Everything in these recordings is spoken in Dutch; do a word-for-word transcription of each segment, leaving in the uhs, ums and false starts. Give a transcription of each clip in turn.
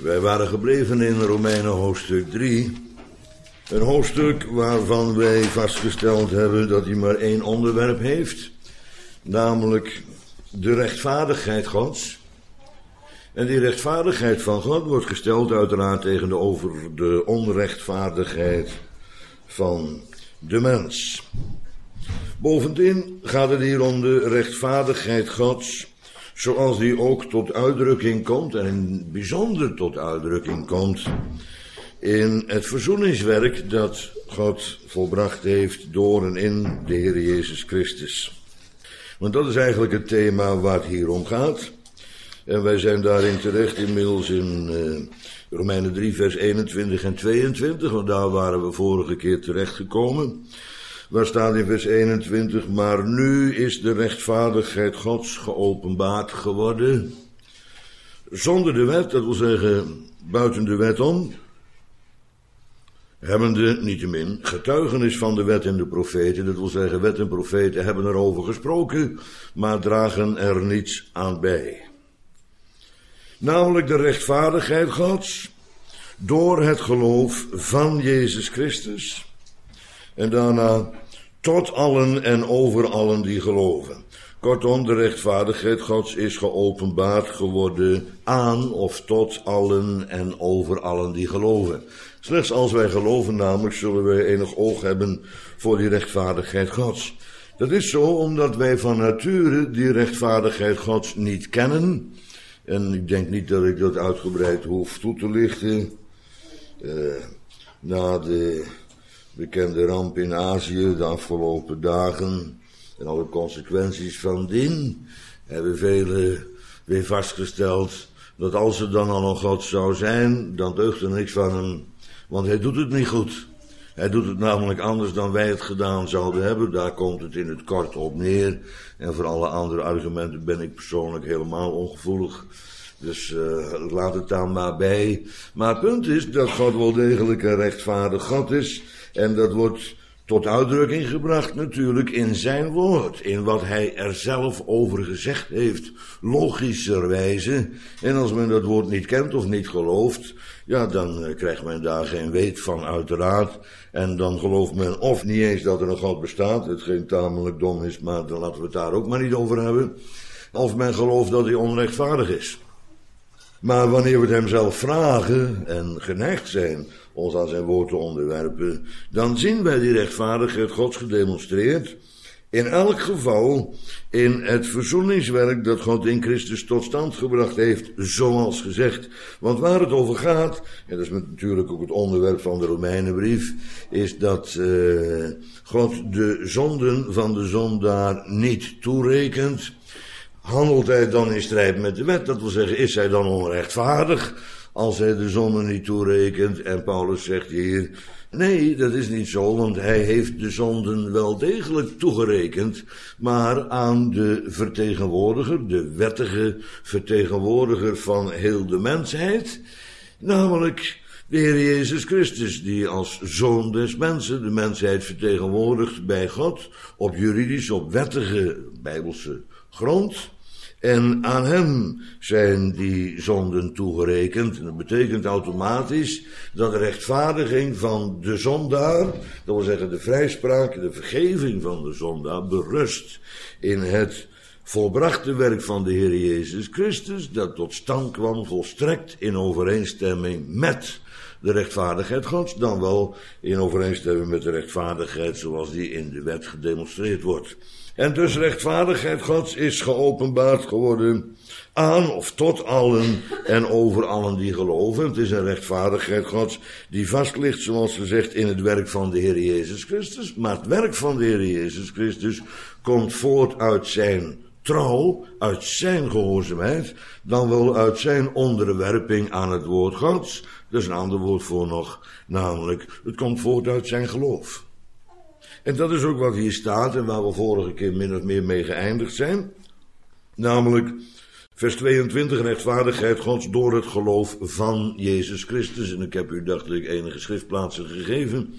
Wij waren gebleven in Romeinen hoofdstuk drie. Een hoofdstuk waarvan wij vastgesteld hebben dat hij maar één onderwerp heeft. Namelijk de rechtvaardigheid Gods. En die rechtvaardigheid van God wordt gesteld uiteraard tegenover de onrechtvaardigheid van de mens. Bovendien gaat het hier om de rechtvaardigheid Gods, zoals die ook tot uitdrukking komt, en in het bijzonder tot uitdrukking komt, in het verzoeningswerk dat God volbracht heeft door en in de Heer Jezus Christus. Want dat is eigenlijk het thema waar het hier om gaat. En wij zijn daarin terecht inmiddels in uh, Romeinen drie vers eenentwintig en tweeëntwintig, want daar waren we vorige keer terechtgekomen. Waar staat in vers eenentwintig, maar nu is de rechtvaardigheid Gods geopenbaard geworden. Zonder de wet, dat wil zeggen buiten de wet om. Hebbende, niettemin, getuigenis van de wet en de profeten, dat wil zeggen wet en profeten hebben erover gesproken, maar dragen er niets aan bij. Namelijk de rechtvaardigheid Gods door het geloof van Jezus Christus. En daarna tot allen en over allen die geloven. Kortom, de rechtvaardigheid Gods is geopenbaard geworden aan of tot allen en over allen die geloven. Slechts als wij geloven namelijk zullen wij enig oog hebben voor die rechtvaardigheid Gods. Dat is zo omdat wij van nature die rechtvaardigheid Gods niet kennen. En ik denk niet dat ik dat uitgebreid hoef toe te lichten. Uh, na de bekende ramp in Azië de afgelopen dagen en alle consequenties van dien, hebben velen weer vastgesteld dat als er dan al een God zou zijn, dan deugt er niks van hem, want hij doet het niet goed. Hij doet het namelijk anders dan wij het gedaan zouden hebben. Daar komt het in het kort op neer. En voor alle andere argumenten ben ik persoonlijk helemaal ongevoelig. Dus uh, laat het dan maar bij. Maar het punt is dat God wel degelijk een rechtvaardig God is. En dat wordt tot uitdrukking gebracht natuurlijk in zijn woord. In wat hij er zelf over gezegd heeft. Logischerwijze. En als men dat woord niet kent of niet gelooft, ja, dan uh, krijgt men daar geen weet van uiteraard. En dan gelooft men of niet eens dat er een God bestaat, hetgeen tamelijk dom is, maar dan laten we het daar ook maar niet over hebben. Of men gelooft dat hij onrechtvaardig is. Maar wanneer we het hem zelf vragen en geneigd zijn ons aan zijn woord te onderwerpen, dan zien wij die rechtvaardigheid Gods gedemonstreerd. In elk geval in het verzoeningswerk dat God in Christus tot stand gebracht heeft, zoals gezegd. Want waar het over gaat, en dat is natuurlijk ook het onderwerp van de Romeinenbrief, is dat uh, God de zonden van de zondaar niet toerekent. Handelt hij dan in strijd met de wet? Dat wil zeggen, is hij dan onrechtvaardig als hij de zonden niet toerekent? En Paulus zegt hier, nee, dat is niet zo, want hij heeft de zonden wel degelijk toegerekend, maar aan de vertegenwoordiger, de wettige vertegenwoordiger van heel de mensheid, namelijk de Heer Jezus Christus, die als zoon des mensen de mensheid vertegenwoordigt bij God, op juridisch, op wettige bijbelse grond. En aan hem zijn die zonden toegerekend. En dat betekent automatisch dat de rechtvaardiging van de zondaar, dat wil zeggen de vrijspraak, de vergeving van de zondaar, berust in het volbrachte werk van de Heer Jezus Christus, dat tot stand kwam volstrekt in overeenstemming met de rechtvaardigheid Gods, dan wel in overeenstemming met de rechtvaardigheid zoals die in de wet gedemonstreerd wordt. En dus rechtvaardigheid Gods is geopenbaard geworden aan of tot allen en over allen die geloven. Het is een rechtvaardigheid Gods die vast ligt, zoals gezegd, in het werk van de Heer Jezus Christus. Maar het werk van de Heer Jezus Christus komt voort uit zijn trouw, uit zijn gehoorzaamheid, dan wel uit zijn onderwerping aan het woord Gods. Dat is een ander woord voor nog, namelijk het komt voort uit zijn geloof. En dat is ook wat hier staat en waar we vorige keer min of meer mee geëindigd zijn. Namelijk vers tweeëntwintig, rechtvaardigheid Gods door het geloof van Jezus Christus. En ik heb u, dacht ik, enige schriftplaatsen gegeven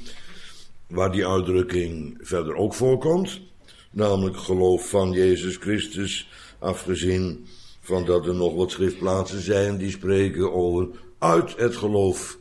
waar die uitdrukking verder ook voorkomt. Namelijk geloof van Jezus Christus, afgezien van dat er nog wat schriftplaatsen zijn die spreken over uit het geloof,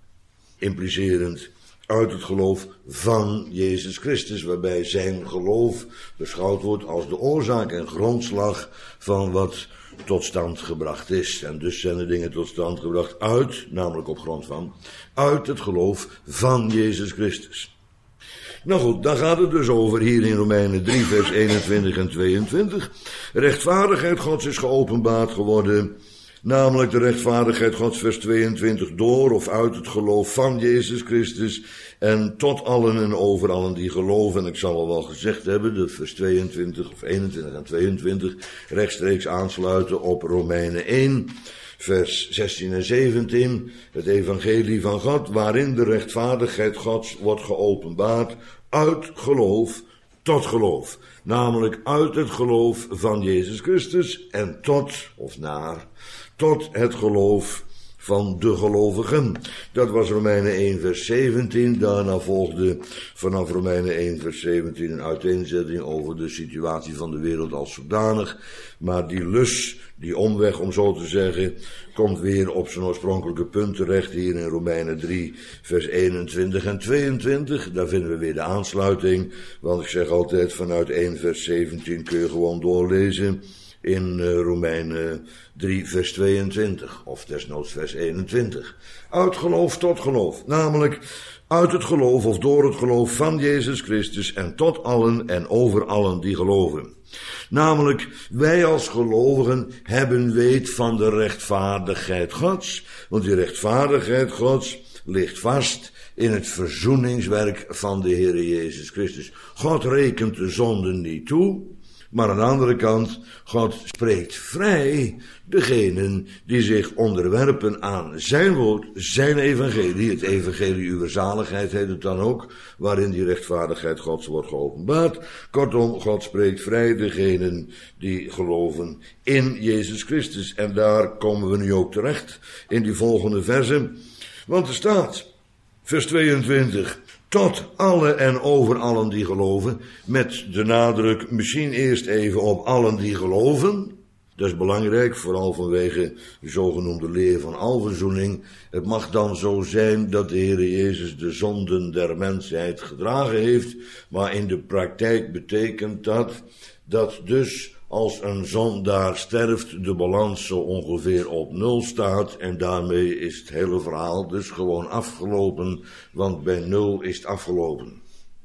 implicerend uit het geloof van Jezus Christus, waarbij zijn geloof beschouwd wordt als de oorzaak en grondslag van wat tot stand gebracht is. En dus zijn de dingen tot stand gebracht uit, namelijk op grond van, uit het geloof van Jezus Christus. Nou goed, dan gaat het dus over hier in Romeinen drie, vers eenentwintig en tweeëntwintig. Rechtvaardigheid Gods is geopenbaard geworden, namelijk de rechtvaardigheid Gods, vers tweeëntwintig, door of uit het geloof van Jezus Christus en tot allen en over allen die geloven. En ik zal al wel gezegd hebben dat vers tweeëntwintig of eenentwintig en tweeëntwintig rechtstreeks aansluiten op Romeinen één, vers zestien en zeventien, het evangelie van God, waarin de rechtvaardigheid Gods wordt geopenbaard uit geloof tot geloof. Namelijk uit het geloof van Jezus Christus en tot, of naar, tot het geloof van de gelovigen. Dat was Romeinen één vers zeventien. Daarna volgde vanaf Romeinen één vers zeventien een uiteenzetting over de situatie van de wereld als zodanig. Maar die lus, die omweg om zo te zeggen, komt weer op zijn oorspronkelijke punt terecht hier in Romeinen drie vers eenentwintig en tweeëntwintig. Daar vinden we weer de aansluiting. Want ik zeg altijd, vanuit één vers zeventien kun je gewoon doorlezen in uh, Romeinen drie vers tweeëntwintig, of desnoods vers eenentwintig. Uit geloof tot geloof, namelijk uit het geloof of door het geloof van Jezus Christus en tot allen en over allen die geloven. Namelijk, wij als gelovigen hebben weet van de rechtvaardigheid Gods, want die rechtvaardigheid Gods ligt vast in het verzoeningswerk van de Heere Jezus Christus. God rekent de zonden niet toe, maar aan de andere kant, God spreekt vrij degenen die zich onderwerpen aan zijn woord, zijn evangelie, het evangelie uw zaligheid heet het dan ook, waarin die rechtvaardigheid Gods wordt geopenbaard. Kortom, God spreekt vrij degenen die geloven in Jezus Christus. En daar komen we nu ook terecht in die volgende versen. Want er staat, vers tweeëntwintig... tot alle en over allen die geloven, met de nadruk misschien eerst even op allen die geloven. Dat is belangrijk, vooral vanwege de zogenoemde leer van alverzoening. Het mag dan zo zijn dat de Heere Jezus de zonden der mensheid gedragen heeft, maar in de praktijk betekent dat, dat dus als een zondaar sterft, de balans zo ongeveer op nul staat en daarmee is het hele verhaal dus gewoon afgelopen, want bij nul is het afgelopen.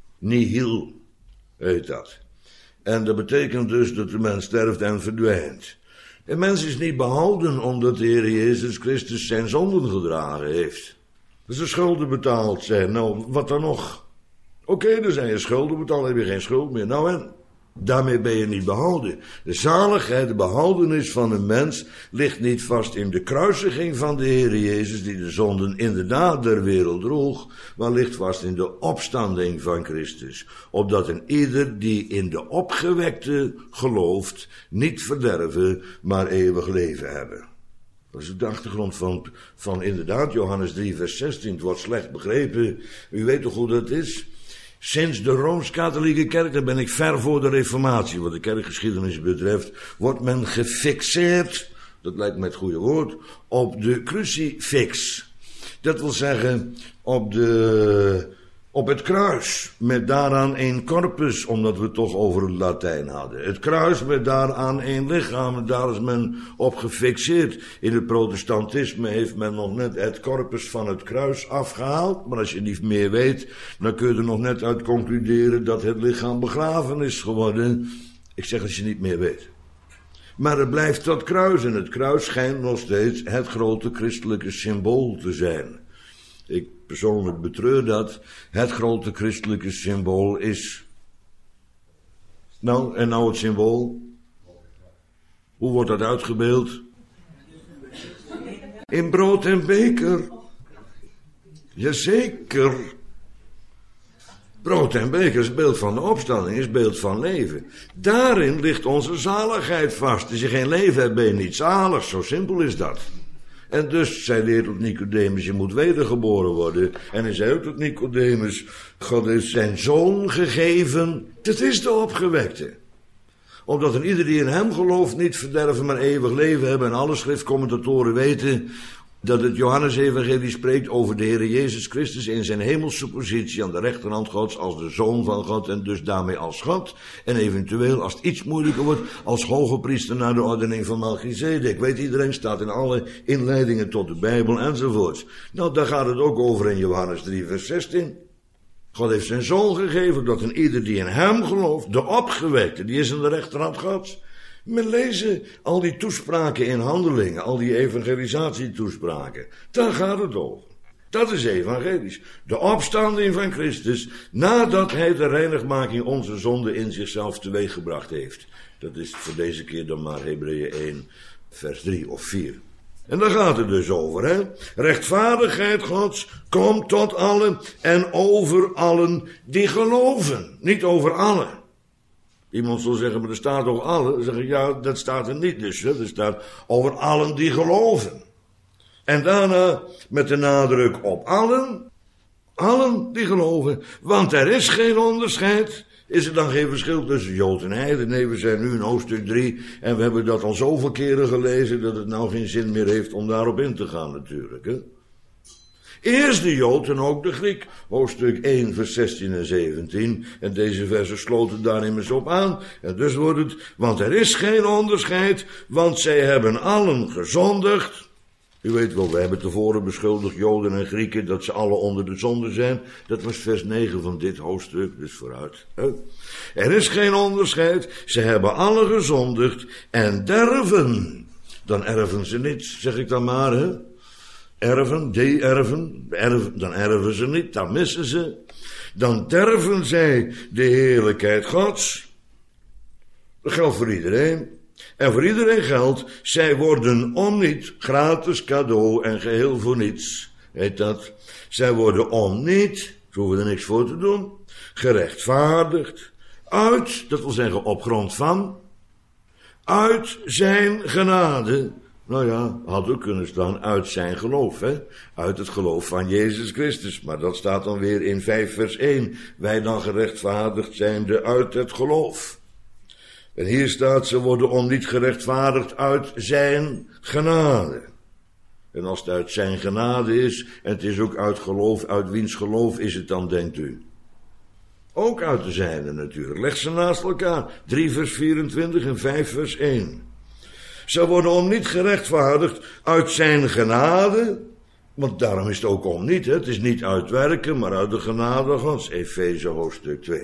Nihil heet dat. En dat betekent dus dat de mens sterft en verdwijnt. Een mens is niet behouden omdat de Heer Jezus Christus zijn zonden gedragen heeft. Dus de schulden betaald zijn. Nou, wat dan nog? Oké, okay, dan zijn je schulden betaald, heb je geen schuld meer. Nou en? Daarmee ben je niet behouden. De zaligheid, de behoudenis van een mens ligt niet vast in de kruisiging van de Heere Jezus, die de zonden inderdaad der wereld droeg, maar ligt vast in de opstanding van Christus. Opdat een ieder die in de opgewekte gelooft, niet verderven, maar eeuwig leven hebben. Dat is de achtergrond van, van inderdaad Johannes drie vers zestien. Het wordt slecht begrepen. U weet toch hoe dat is? Sinds de Rooms-Katholieke Kerk, daar ben ik ver voor de Reformatie, wat de kerkgeschiedenis betreft, wordt men gefixeerd, dat lijkt me het goede woord, op de crucifix. Dat wil zeggen, op de, op het kruis, met daaraan één corpus, omdat we het toch over het Latijn hadden. Het kruis met daaraan één lichaam, daar is men op gefixeerd. In het protestantisme heeft men nog net het corpus van het kruis afgehaald, maar als je niet meer weet, dan kun je er nog net uit concluderen dat het lichaam begraven is geworden. Ik zeg als je niet meer weet. Maar het blijft dat kruis en het kruis schijnt nog steeds het grote christelijke symbool te zijn. Ik persoonlijk betreur dat. Het grote christelijke symbool is... Nou, en nou het symbool? Hoe wordt dat uitgebeeld? In brood en beker. Jazeker. Brood en beker is beeld van de opstanding, is beeld van leven. Daarin ligt onze zaligheid vast. Als je geen leven hebt, ben je niet zalig. Zo simpel is dat. En dus zei de Heer tot Nicodemus, je moet wedergeboren worden. En hij zei ook tot Nicodemus, God heeft zijn zoon gegeven. Dat is de opgewekte. Opdat een ieder die in hem gelooft niet verderven, maar eeuwig leven hebben. En alle schriftcommentatoren weten, dat het Johannesevangelie spreekt over de Heer Jezus Christus in zijn hemelse positie aan de rechterhand Gods als de Zoon van God en dus daarmee als God. En eventueel, als het iets moeilijker wordt, als hoge priester naar de ordening van Melchizedek. Weet iedereen, staat in alle inleidingen tot de Bijbel enzovoorts. Nou, daar gaat het ook over in Johannes drie vers zestien. God heeft zijn Zoon gegeven, dat een ieder die in hem gelooft, de opgewekte, die is aan de rechterhand Gods. Men lezen al die toespraken in Handelingen, al die evangelisatietoespraken. Daar gaat het over. Dat is evangelisch. De opstanding van Christus nadat hij de reinigmaking onze zonde in zichzelf teweeggebracht heeft. Dat is voor deze keer dan maar Hebreeën één vers drie of vier. En daar gaat het dus over, hè. Rechtvaardigheid Gods komt tot allen en over allen die geloven. Niet over allen. Iemand zal zeggen, maar er staat toch allen? Dan zeg ik, ja, dat staat er niet dus. Hè? Er staat over allen die geloven. En daarna met de nadruk op allen. Allen die geloven. Want er is geen onderscheid. Is er dan geen verschil tussen Jood en Heiden? Nee, we zijn nu in hoofdstuk drie. En we hebben dat al zoveel keren gelezen dat het nou geen zin meer heeft om daarop in te gaan natuurlijk. Hè? Eerst de Jood en ook de Griek, hoofdstuk één vers zestien en zeventien. En deze versen sloten daar immers op aan. En dus wordt het, want er is geen onderscheid, want zij hebben allen gezondigd. U weet wel, we hebben tevoren beschuldigd Joden en Grieken dat ze alle onder de zonde zijn. Dat was vers negen van dit hoofdstuk, dus vooruit. Hè? Er is geen onderscheid, ze hebben allen gezondigd en derven. Dan erven ze niets, zeg ik dan maar, hè. Erven, de-erven, erven, dan erven ze niet, dan missen ze. Dan derven zij de heerlijkheid Gods. Dat geldt voor iedereen. En voor iedereen geldt, zij worden om niet, gratis cadeau en geheel voor niets. Heet dat? Zij worden om niet, ze hoeven er niks voor te doen, gerechtvaardigd, uit, dat wil zeggen op grond van, uit zijn genade. Nou ja, had ook kunnen staan uit zijn geloof, hè? Uit het geloof van Jezus Christus. Maar dat staat dan weer in vijf vers één. Wij dan gerechtvaardigd zijnde uit het geloof. En hier staat, ze worden om niet gerechtvaardigd uit zijn genade. En als het uit zijn genade is, en het is ook uit geloof, uit wiens geloof is het dan, denkt u? Ook uit de zijne natuurlijk. Leg ze naast elkaar. drie vers vierentwintig en vijf vers één. Ze worden om niet gerechtvaardigd uit zijn genade, want daarom is het ook om niet, hè? Het is niet uit werken, maar uit de genade Gods, Efeze hoofdstuk twee.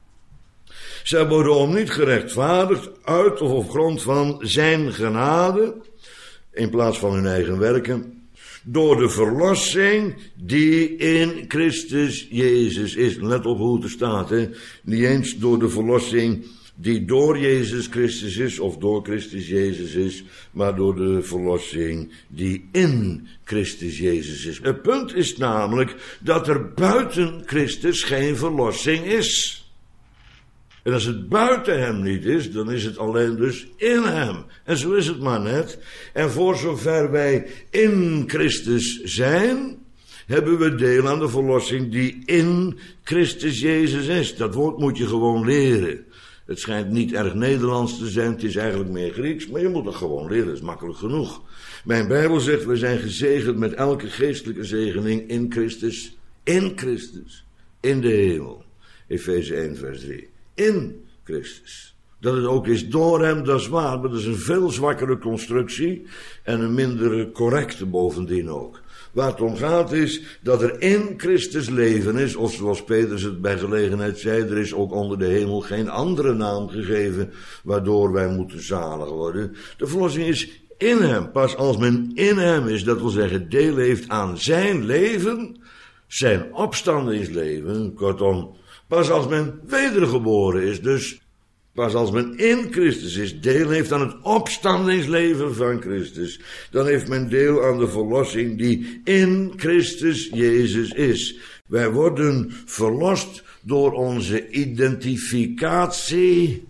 Ze worden om niet gerechtvaardigd uit of op grond van zijn genade, in plaats van hun eigen werken, door de verlossing die in Christus Jezus is. Let op hoe het er staat, hè? Niet eens door de verlossing die door Jezus Christus is, of door Christus Jezus is, maar door de verlossing die in Christus Jezus is. Het punt is namelijk dat er buiten Christus geen verlossing is. En als het buiten hem niet is, dan is het alleen dus in hem. En zo is het maar net. En voor zover wij in Christus zijn, hebben we deel aan de verlossing die in Christus Jezus is. Dat woord moet je gewoon leren. Het schijnt niet erg Nederlands te zijn, het is eigenlijk meer Grieks, maar je moet het gewoon leren, dat is makkelijk genoeg. Mijn Bijbel zegt, we zijn gezegend met elke geestelijke zegening in Christus, in Christus, in de hemel. Efeze één vers drie. In Christus. Dat het ook is door hem, dat is waar, maar dat is een veel zwakkere constructie en een minder correcte bovendien ook. Waar het om gaat is dat er in Christus leven is, of zoals Petrus het bij gelegenheid zei, er is ook onder de hemel geen andere naam gegeven waardoor wij moeten zalig worden. De verlossing is in hem. Pas als men in hem is, dat wil zeggen deel heeft aan zijn leven, zijn opstandingsleven, kortom, pas als men wedergeboren is, dus pas als men in Christus is, deel heeft aan het opstandingsleven van Christus, dan heeft men deel aan de verlossing die in Christus Jezus is. Wij worden verlost door onze identificatie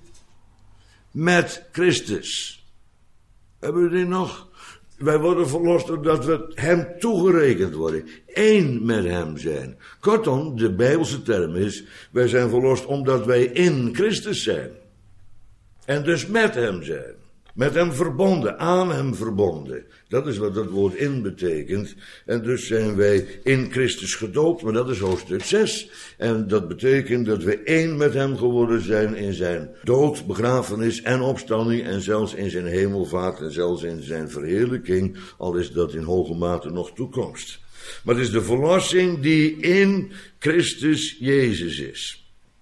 met Christus. Hebben we die nog? Wij worden verlost doordat we hem toegerekend worden. Eén met hem zijn. Kortom, de Bijbelse term is, wij zijn verlost omdat wij in Christus zijn. En dus met hem zijn. Met hem verbonden, aan hem verbonden. Dat is wat dat woord in betekent. En dus zijn wij in Christus gedoopt, maar dat is hoofdstuk zes. En dat betekent dat we één met hem geworden zijn in zijn dood, begrafenis en opstanding. En zelfs in zijn hemelvaart en zelfs in zijn verheerlijking. Al is dat in hoge mate nog toekomst. Maar het is de verlossing die in Christus Jezus is.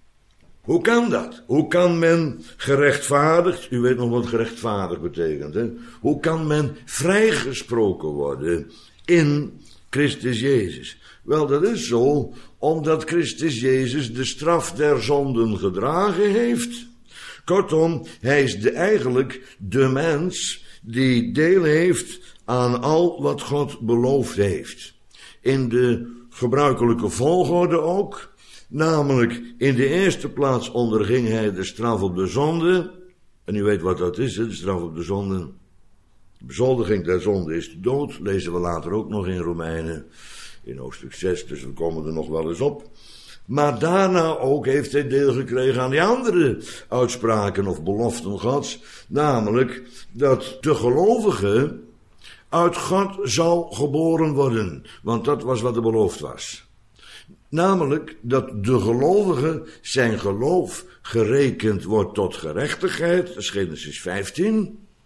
Hoe kan dat? Hoe kan men gerechtvaardigd, u weet nog wat gerechtvaardigd betekent, hè? Hoe kan men vrijgesproken worden in Christus Jezus? Wel, dat is zo, omdat Christus Jezus de straf der zonden gedragen heeft. Kortom, hij is de, eigenlijk de mens die deel heeft aan al wat God beloofd heeft. In de gebruikelijke volgorde ook. Namelijk, in de eerste plaats onderging hij de straf op de zonde. En u weet wat dat is, hè? De straf op de zonde. De bezoldiging der zonde is de dood. Lezen we later ook nog in Romeinen. In hoofdstuk zes, dus we komen er nog wel eens op. Maar daarna ook heeft hij deel gekregen aan die andere uitspraken of beloften Gods. Namelijk, dat de gelovige uit God zou geboren worden. Want dat was wat er beloofd was. Namelijk dat de gelovige zijn geloof gerekend wordt tot gerechtigheid. Dat is Genesis vijftien.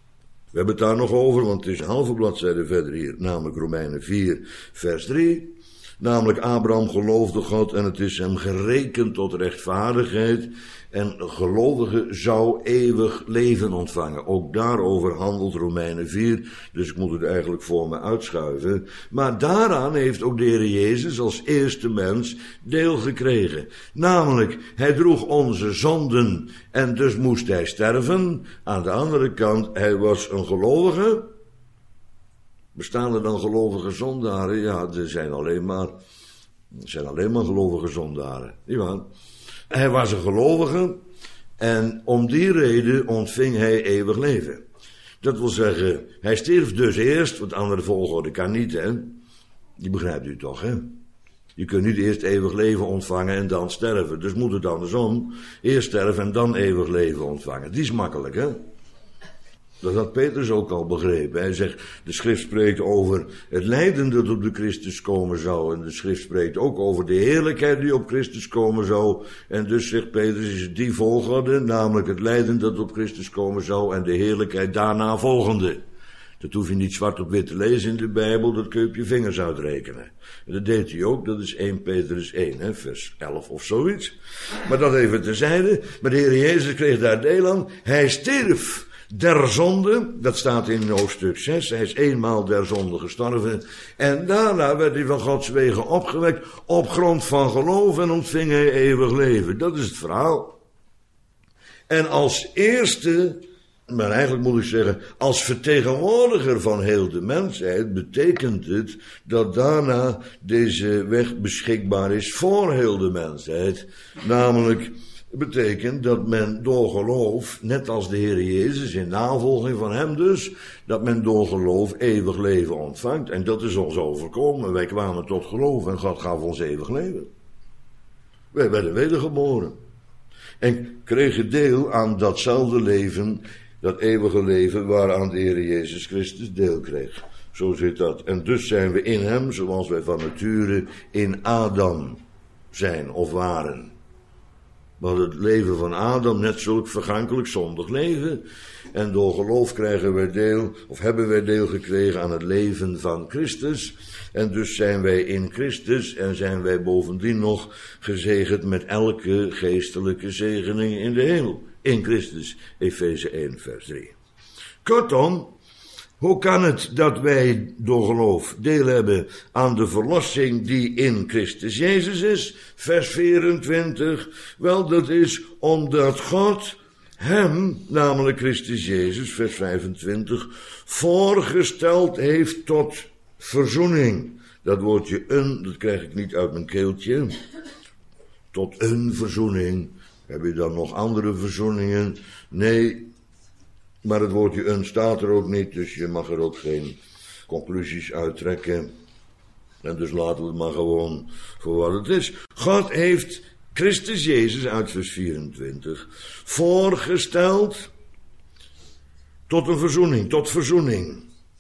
We hebben het daar nog over, want het is een halve bladzijde verder hier. Namelijk Romeinen vier, vers drie. Namelijk Abraham geloofde God en het is hem gerekend tot rechtvaardigheid. En een gelovige zou eeuwig leven ontvangen. Ook daarover handelt Romeinen vier. Dus ik moet het eigenlijk voor me uitschuiven. Maar daaraan heeft ook de Heer Jezus als eerste mens deel gekregen. Namelijk, hij droeg onze zonden en dus moest hij sterven. Aan de andere kant, hij was een gelovige. Bestaan er dan gelovige zondaren? Ja, er zijn alleen maar, er zijn alleen maar gelovige zondaren. Nietwaar? Hij was een gelovige en om die reden ontving hij eeuwig leven. Dat wil zeggen, hij stierf dus eerst, want andere volgorde kan niet, hè. Die begrijpt u toch, hè? Je kunt niet eerst eeuwig leven ontvangen en dan sterven. Dus moet het andersom. Eerst sterven en dan eeuwig leven ontvangen. Die is makkelijk, hè? Dat had Petrus ook al begrepen. Hij zegt, de schrift spreekt over het lijden dat op de Christus komen zou. En de schrift spreekt ook over de heerlijkheid die op Christus komen zou. En dus zegt Petrus, is het die volgorde, namelijk het lijden dat op Christus komen zou en de heerlijkheid daarna volgende. Dat hoef je niet zwart op wit te lezen in de Bijbel, dat kun je op je vingers uitrekenen. En dat deed hij ook, dat is eerste Petrus één, hè, vers elf of zoiets. Maar dat even terzijde. Maar de Heer Jezus kreeg daar deel aan. Hij stierf der zonde, dat staat in hoofdstuk zes, hij is eenmaal der zonde gestorven. En daarna werd hij van Gods wegen opgewekt, op grond van geloof en ontving hij eeuwig leven. Dat is het verhaal. En als eerste, maar eigenlijk moet ik zeggen, als vertegenwoordiger van heel de mensheid, betekent het dat daarna deze weg beschikbaar is voor heel de mensheid. Namelijk, betekent dat men door geloof, net als de Heer Jezus, in navolging van hem dus, dat men door geloof eeuwig leven ontvangt. En dat is ons overkomen. Wij kwamen tot geloof en God gaf ons eeuwig leven. Wij werden wedergeboren. En kregen deel aan datzelfde leven, dat eeuwige leven waaraan de Heer Jezus Christus deel kreeg. Zo zit dat. En dus zijn we in hem, zoals wij van nature in Adam zijn of waren. We hadden het leven van Adam net zulk vergankelijk zondig leven. En door geloof krijgen wij deel, of hebben wij deel gekregen aan het leven van Christus. En dus zijn wij in Christus en zijn wij bovendien nog gezegend met elke geestelijke zegening in de hemel. In Christus, Efeze één vers drie. Kortom, hoe kan het dat wij door geloof deel hebben aan de verlossing die in Christus Jezus is? Vers vierentwintig. Wel, dat is omdat God hem, namelijk Christus Jezus, vers vijfentwintig, voorgesteld heeft tot verzoening. Dat woordje een, dat krijg ik niet uit mijn keeltje. Tot een verzoening. Heb je dan nog andere verzoeningen? Nee. Maar het woordje een staat er ook niet, dus je mag er ook geen conclusies uittrekken. En dus laten we het maar gewoon voor wat het is. God heeft Christus Jezus, uit vers vierentwintig, voorgesteld Tot een verzoening, tot verzoening.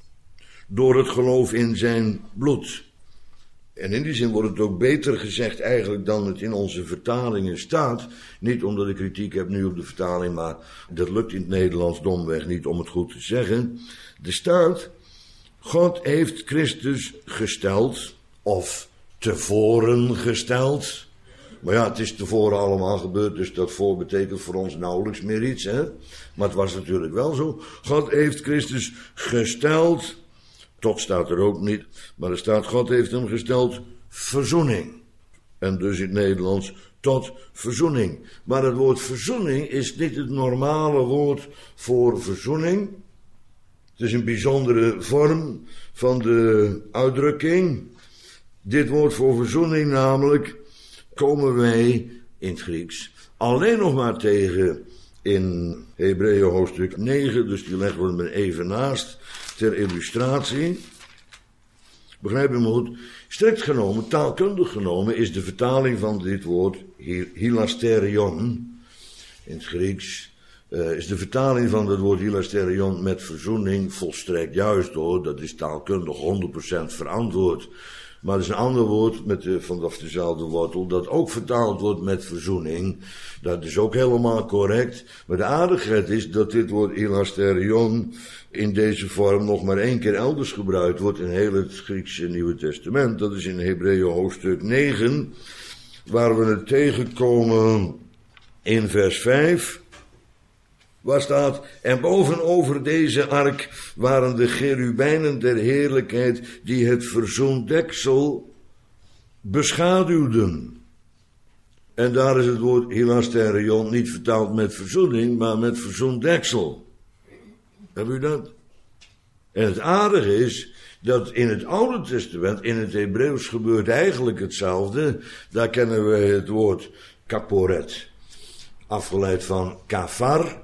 Door het geloof in zijn bloed. En in die zin wordt het ook beter gezegd eigenlijk dan het in onze vertalingen staat. Niet omdat ik kritiek heb nu op de vertaling, maar dat lukt in het Nederlands domweg niet om het goed te zeggen. Er staat, God heeft Christus gesteld, of tevoren gesteld. Maar ja, het is tevoren allemaal gebeurd, dus dat voor betekent voor ons nauwelijks meer iets, hè. Maar het was natuurlijk wel zo. God heeft Christus gesteld. Tot staat er ook niet, maar er staat, God heeft hem gesteld, verzoening. En dus in het Nederlands, tot verzoening. Maar het woord verzoening is niet het normale woord voor verzoening. Het is een bijzondere vorm van de uitdrukking. Dit woord voor verzoening namelijk komen wij in het Grieks alleen nog maar tegen in Hebreeën hoofdstuk negen, dus die leggen we er even naast, ter illustratie. Begrijp je me goed? Strikt genomen, taalkundig genomen, is de vertaling van dit woord hilasterion in het Grieks, uh, is de vertaling van het woord hilasterion met verzoening volstrekt juist hoor. Dat is taalkundig honderd procent verantwoord. Maar er is een ander woord met de, vanaf dezelfde wortel dat ook vertaald wordt met verzoening. Dat is ook helemaal correct. Maar de aardigheid is dat dit woord hilasterion in deze vorm nog maar één keer elders gebruikt wordt in heel het Griekse Nieuwe Testament. Dat is in Hebreeën hoofdstuk negen, waar we het tegenkomen in vers vijf. Waar staat, en bovenover deze ark waren de cherubijnen der heerlijkheid die het verzoendeksel beschaduwden. En daar is het woord hilasterion niet vertaald met verzoening, maar met verzoendeksel. Heb u dat? En het aardige is dat in het Oude Testament, in het Hebreeuws gebeurt eigenlijk hetzelfde. Daar kennen we het woord kaporet, afgeleid van kafar.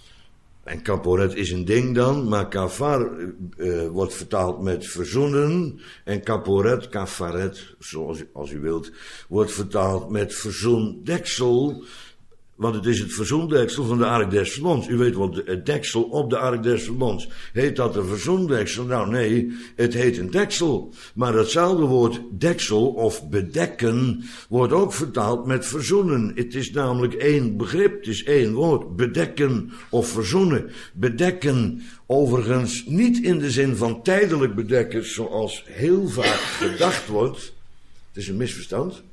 En kaporet is een ding dan, maar kafar uh, wordt vertaald met verzoenen. En kaporet, kafaret, zoals als u wilt, wordt vertaald met verzoendeksel. Want het is het verzoendeksel van de Ark des Verbonds. U weet wel, het deksel op de Ark des Verbonds. Heet dat een verzoendeksel? Nou nee, het heet een deksel. Maar datzelfde woord deksel of bedekken wordt ook vertaald met verzoenen. Het is namelijk één begrip, het is één woord. Bedekken of verzoenen. Bedekken, overigens niet in de zin van tijdelijk bedekken, zoals heel vaak gedacht wordt. Het is een misverstand.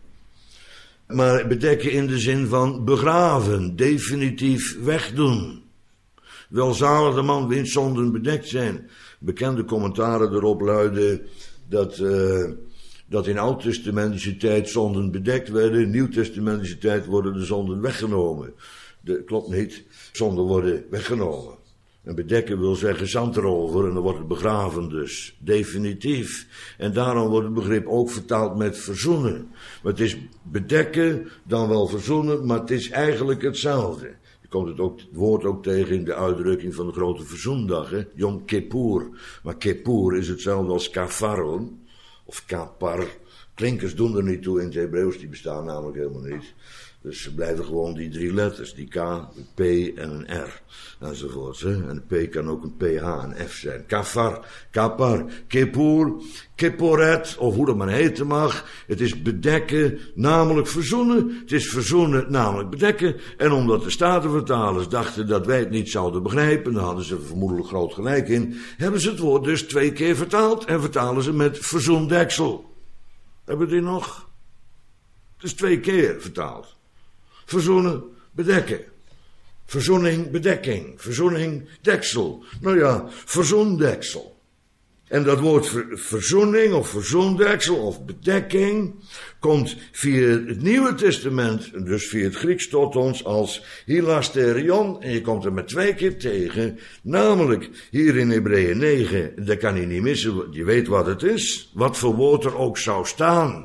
Maar bedekken in de zin van begraven, definitief wegdoen. Welzalig de man wiens zonden bedekt zijn. Bekende commentaren erop luiden dat, uh, dat in oud-testamentische tijd zonden bedekt werden. In nieuw-testamentische tijd worden de zonden weggenomen. Dat klopt niet, zonden worden weggenomen. En bedekken wil zeggen zand erover en dan wordt het begraven dus, definitief. En daarom wordt het begrip ook vertaald met verzoenen. Maar het is bedekken, dan wel verzoenen, maar het is eigenlijk hetzelfde. Je komt het, ook, het woord ook tegen in de uitdrukking van de grote verzoendag, hè? Yom Kippur. Maar Kippur is hetzelfde als kafaron, of kapar. Klinkers doen er niet toe in het Hebreeuws, die bestaan namelijk helemaal niet. Dus ze blijven gewoon die drie letters, die K, een P en een R, enzovoort. Hè? En een P kan ook een P H, een F zijn. Kafar, kapar, kippur, kipporet, of hoe dat maar heten mag. Het is bedekken, namelijk verzoenen. Het is verzoenen, namelijk bedekken. En omdat de Statenvertalers dachten dat wij het niet zouden begrijpen, daar hadden ze vermoedelijk groot gelijk in, hebben ze het woord dus twee keer vertaald en vertalen ze met verzoendeksel. Hebben we die nog? Het is twee keer vertaald. Verzoenen, bedekken. Verzoening, bedekking. Verzoening, deksel. Nou ja, verzoendeksel. En dat woord ver, verzoening of verzoendeksel of bedekking komt via het Nieuwe Testament, dus via het Grieks tot ons als hilasterion. En je komt er met twee keer tegen, namelijk hier in Hebreeën negen, dat kan je niet missen, je weet wat het is, wat voor woord er ook zou staan.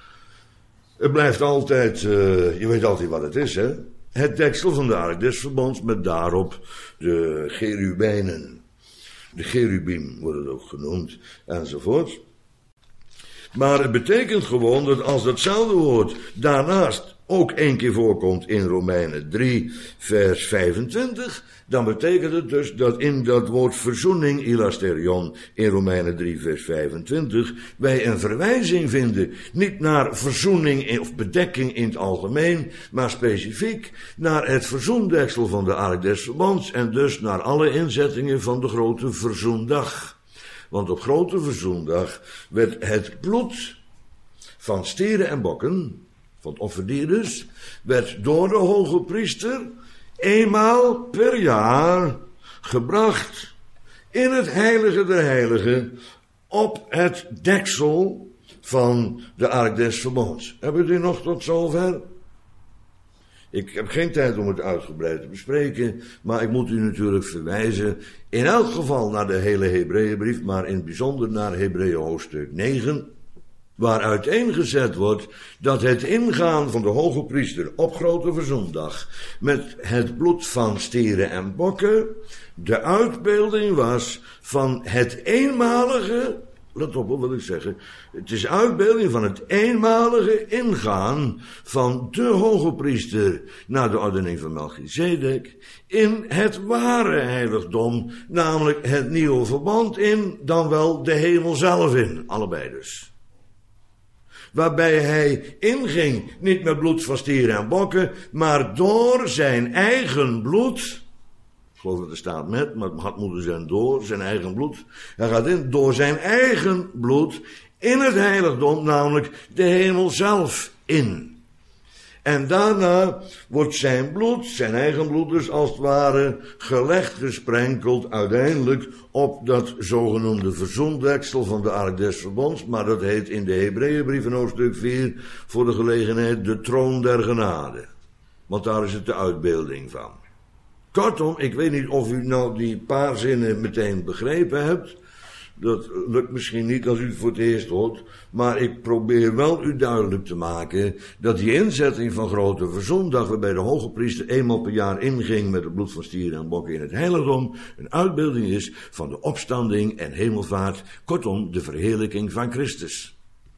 Het blijft altijd, uh, je weet altijd wat het is, hè. Het deksel van de Ark des Verbonds met daarop de cherubijnen. De cherubim wordt het ook genoemd, enzovoort. Maar het betekent gewoon dat als datzelfde woord daarnaast ook één keer voorkomt in Romeinen drie, vers vijfentwintig, dan betekent het dus dat in dat woord verzoening, hilasterion, in Romeinen drie, vers vijfentwintig, wij een verwijzing vinden, niet naar verzoening of bedekking in het algemeen, maar specifiek naar het verzoendeksel van de Ark des Verbonds en dus naar alle inzettingen van de grote verzoendag. Want op grote verzoendag werd het bloed van stieren en bokken, van het offerdier dus, werd door de hoge priester eenmaal per jaar gebracht in het heilige der heiligen op het deksel van de Ark des Verbonds. Hebben jullie nog tot zover? Ik heb geen tijd om het uitgebreid te bespreken, maar ik moet u natuurlijk verwijzen in elk geval naar de hele Hebreeënbrief, maar in het bijzonder naar Hebreeën hoofdstuk negen, waar uiteengezet wordt dat het ingaan van de hoge priester op grote verzoendag met het bloed van stieren en bokken de uitbeelding was van het eenmalige, let op wat wil ik zeggen, het is uitbeelding van het eenmalige ingaan van de hoge priester naar de ordening van Melchizedek in het ware heiligdom, namelijk het nieuwe verbond in, dan wel de hemel zelf in, allebei dus. Waarbij hij inging, niet met bloed van stieren en bokken, maar door zijn eigen bloed, ik geloof dat er staat met, maar het had moeten zijn door, zijn eigen bloed. Hij gaat in, door zijn eigen bloed, in het heiligdom, namelijk de hemel zelf in. En daarna wordt zijn bloed, zijn eigen bloed dus als het ware, gelegd, gesprenkeld, uiteindelijk op dat zogenoemde verzoendeksel van de Ark des Verbonds, maar dat heet in de Hebreeënbrief in hoofdstuk vier voor de gelegenheid de troon der genade. Want daar is het de uitbeelding van. Kortom, ik weet niet of u nou die paar zinnen meteen begrepen hebt. Dat lukt misschien niet als u het voor het eerst hoort, maar ik probeer wel u duidelijk te maken dat die inzetting van grote verzoendag, waarbij de hoge priester eenmaal per jaar inging met het bloed van stieren en bokken in het heiligdom, een uitbeelding is van de opstanding en hemelvaart, kortom de verheerlijking van Christus.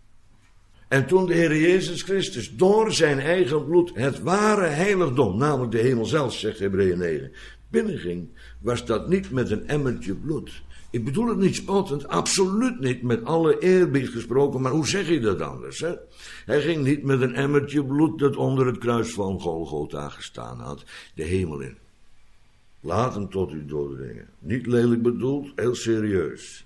En toen de Heer Jezus Christus door zijn eigen bloed het ware heiligdom, namelijk de hemel zelf, zegt Hebreeën negen, binnenging, was dat niet met een emmertje bloed. Ik bedoel het niet spottend, absoluut niet, met alle eerbied gesproken, maar hoe zeg je dat anders, hè? Hij ging niet met een emmertje bloed dat onder het kruis van Golgotha gestaan had, de hemel in. Laat hem tot u doordringen. Niet lelijk bedoeld, heel serieus.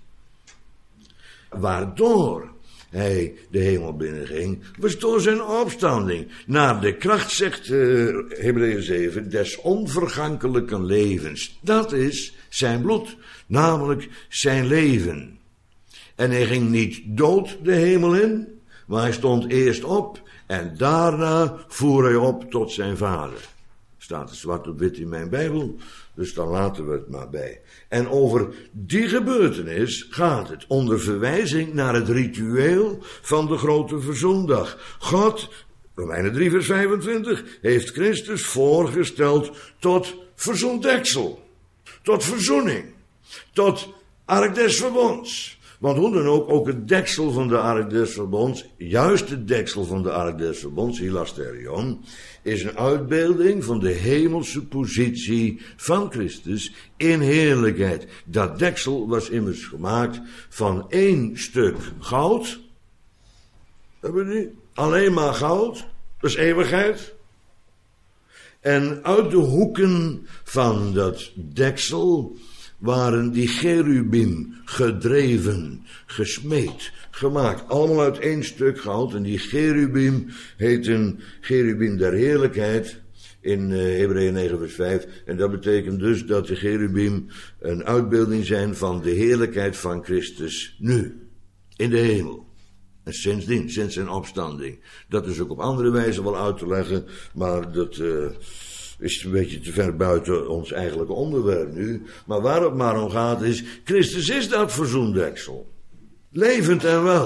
Waardoor hij de hemel binnenging, was door zijn opstanding. Naar de kracht, zegt uh, Hebreeën zeven, des onvergankelijke levens. Dat is zijn bloed, namelijk zijn leven. En hij ging niet dood de hemel in, maar hij stond eerst op en daarna voer hij op tot zijn vader. Staat er zwart op wit in mijn Bijbel, dus dan laten we het maar bij. En over die gebeurtenis gaat het onder verwijzing naar het ritueel van de grote verzoendag. God, Romeinen drie vers vijfentwintig, heeft Christus voorgesteld tot verzoendeksel, tot verzoening, tot Ark des Verbonds. Want hoe dan ook, ook het deksel van de Ark des Verbonds, juist het deksel van de Ark des Verbonds, hilasterion, is een uitbeelding van de hemelse positie van Christus in heerlijkheid. Dat deksel was immers gemaakt van één stuk goud. Hebben we die? Alleen maar goud, dat is eeuwigheid. En uit de hoeken van dat deksel waren die cherubim gedreven, gesmeed, gemaakt. Allemaal uit één stuk goud. En die cherubim heten cherubim der heerlijkheid in uh, Hebreeën negen vers vijf. En dat betekent dus dat de cherubim een uitbeelding zijn van de heerlijkheid van Christus nu, in de hemel. En sindsdien, sinds zijn opstanding. Dat is ook op andere wijze wel uit te leggen, maar dat Uh, is een beetje te ver buiten ons eigenlijke onderwerp nu. Maar waar het maar om gaat is, Christus is dat verzoendeksel. Levend en wel.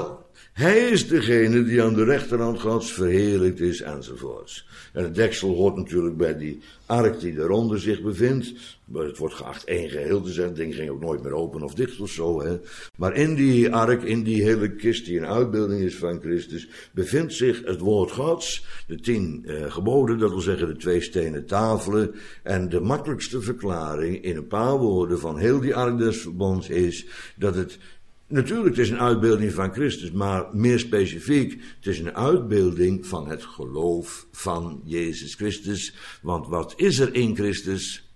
Hij is degene die aan de rechterhand Gods verheerlijkt is, enzovoorts. En het deksel hoort natuurlijk bij die ark die eronder zich bevindt. Maar het wordt geacht één geheel te zijn. Het ding ging ook nooit meer open of dicht of zo. Hè. Maar in die ark, in die hele kist die een uitbeelding is van Christus, bevindt zich het woord Gods. De tien uh, geboden, dat wil zeggen de twee stenen tafelen. En de makkelijkste verklaring in een paar woorden van heel die ark des verbonds is dat het... Natuurlijk, het is een uitbeelding van Christus, maar meer specifiek, het is een uitbeelding van het geloof van Jezus Christus. Want wat is er in Christus?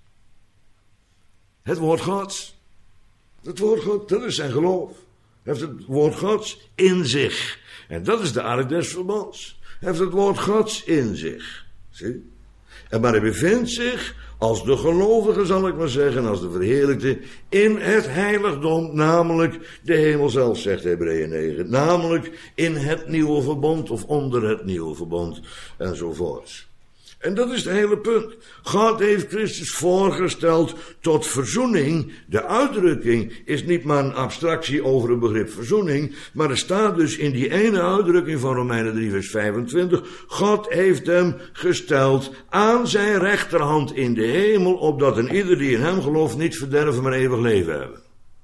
Het woord Gods. Het woord Gods, dat is zijn geloof. Hij heeft het woord Gods in zich. En dat is de ark des verbonds. Hij heeft het woord Gods in zich. Zie? En maar hij bevindt zich als de gelovige, zal ik maar zeggen, als de verheerlijkte, in het heiligdom, namelijk de hemel zelf, zegt Hebreeën negen. Namelijk in het nieuwe verbond of onder het nieuwe verbond enzovoorts. En dat is het hele punt. God heeft Christus voorgesteld tot verzoening. De uitdrukking is niet maar een abstractie over het begrip verzoening, maar er staat dus in die ene uitdrukking van Romeinen drie vers vijfentwintig, God heeft hem gesteld aan zijn rechterhand in de hemel, opdat een ieder die in hem gelooft niet verderven, maar eeuwig leven hebben.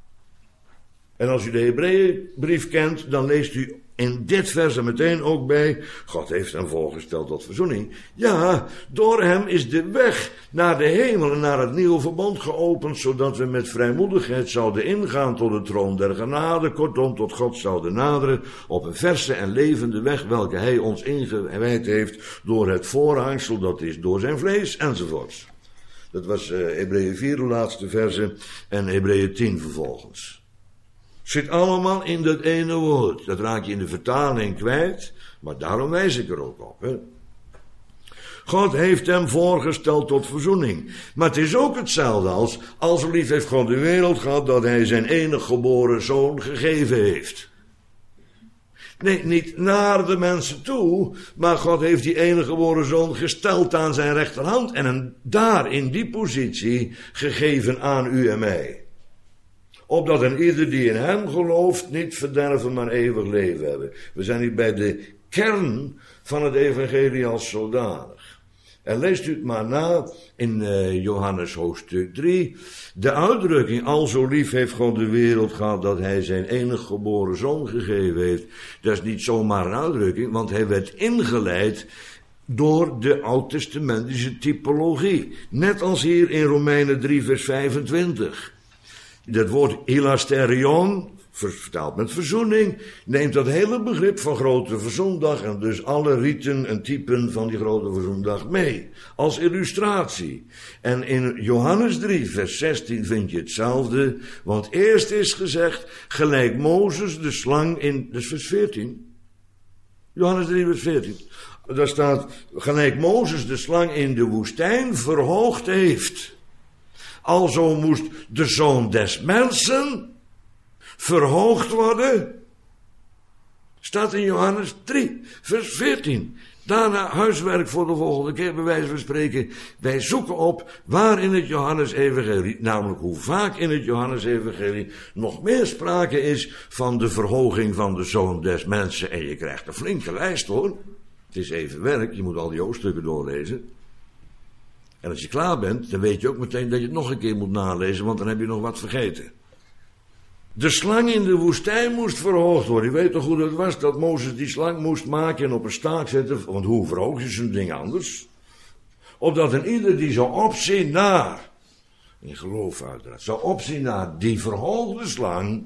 En als u de Hebreeënbrief kent, dan leest u in dit vers er meteen ook bij, God heeft hem voorgesteld tot verzoening. Ja, door hem is de weg naar de hemel en naar het nieuwe verbond geopend, zodat we met vrijmoedigheid zouden ingaan tot de troon der genade, kortom tot God zouden naderen, op een verse en levende weg, welke hij ons ingewijd heeft door het voorhangsel, dat is door zijn vlees, enzovoorts. Dat was uh, Hebreeën vier, de laatste verse, en Hebreeën tien vervolgens. Zit allemaal in dat ene woord. Dat raak je in de vertaling kwijt, maar daarom wijs ik er ook op. Hè? God heeft hem voorgesteld tot verzoening. Maar het is ook hetzelfde als, als lief heeft God de wereld gehad, dat hij zijn enige geboren zoon gegeven heeft. Nee, niet naar de mensen toe, maar God heeft die enige geboren zoon gesteld aan zijn rechterhand en hem daar in die positie gegeven aan u en mij. Opdat een ieder die in hem gelooft niet verderven, maar eeuwig leven hebben. We zijn hier bij de kern van het evangelie als zodanig. En leest u het maar na in uh, Johannes hoofdstuk drie. De uitdrukking, al zo lief heeft God de wereld gehad dat hij zijn enige geboren zoon gegeven heeft. Dat is niet zomaar een uitdrukking, want hij werd ingeleid door de oud-testamentische typologie. Net als hier in Romeinen drie vers vijfentwintig. Dat woord hilasterion, vertaald met verzoening, neemt dat hele begrip van grote verzoendag en dus alle riten en typen van die grote verzoendag mee, als illustratie. En in Johannes drie vers zestien vind je hetzelfde, want eerst is gezegd, gelijk Mozes de slang in, dat is vers veertien, Johannes drie vers veertien, daar staat, gelijk Mozes de slang in de woestijn verhoogd heeft. Alzo moest de zoon des mensen verhoogd worden. Staat in Johannes drie, vers veertien. Daarna huiswerk voor de volgende keer, bij wijze van spreken. Wij zoeken op waar in het Johannes-evangelie, namelijk hoe vaak in het Johannes-evangelie nog meer sprake is van de verhoging van de zoon des mensen. En je krijgt een flinke lijst hoor. Het is even werk, je moet al die hoofdstukken doorlezen. En als je klaar bent, dan weet je ook meteen dat je het nog een keer moet nalezen, want dan heb je nog wat vergeten. De slang in de woestijn moest verhoogd worden. Je weet toch hoe dat was, dat Mozes die slang moest maken en op een staak zetten, want hoe verhoog je zo'n ding anders? Opdat een ieder die zou opzien naar, in geloof uiteraard, zou opzien naar die verhoogde slang,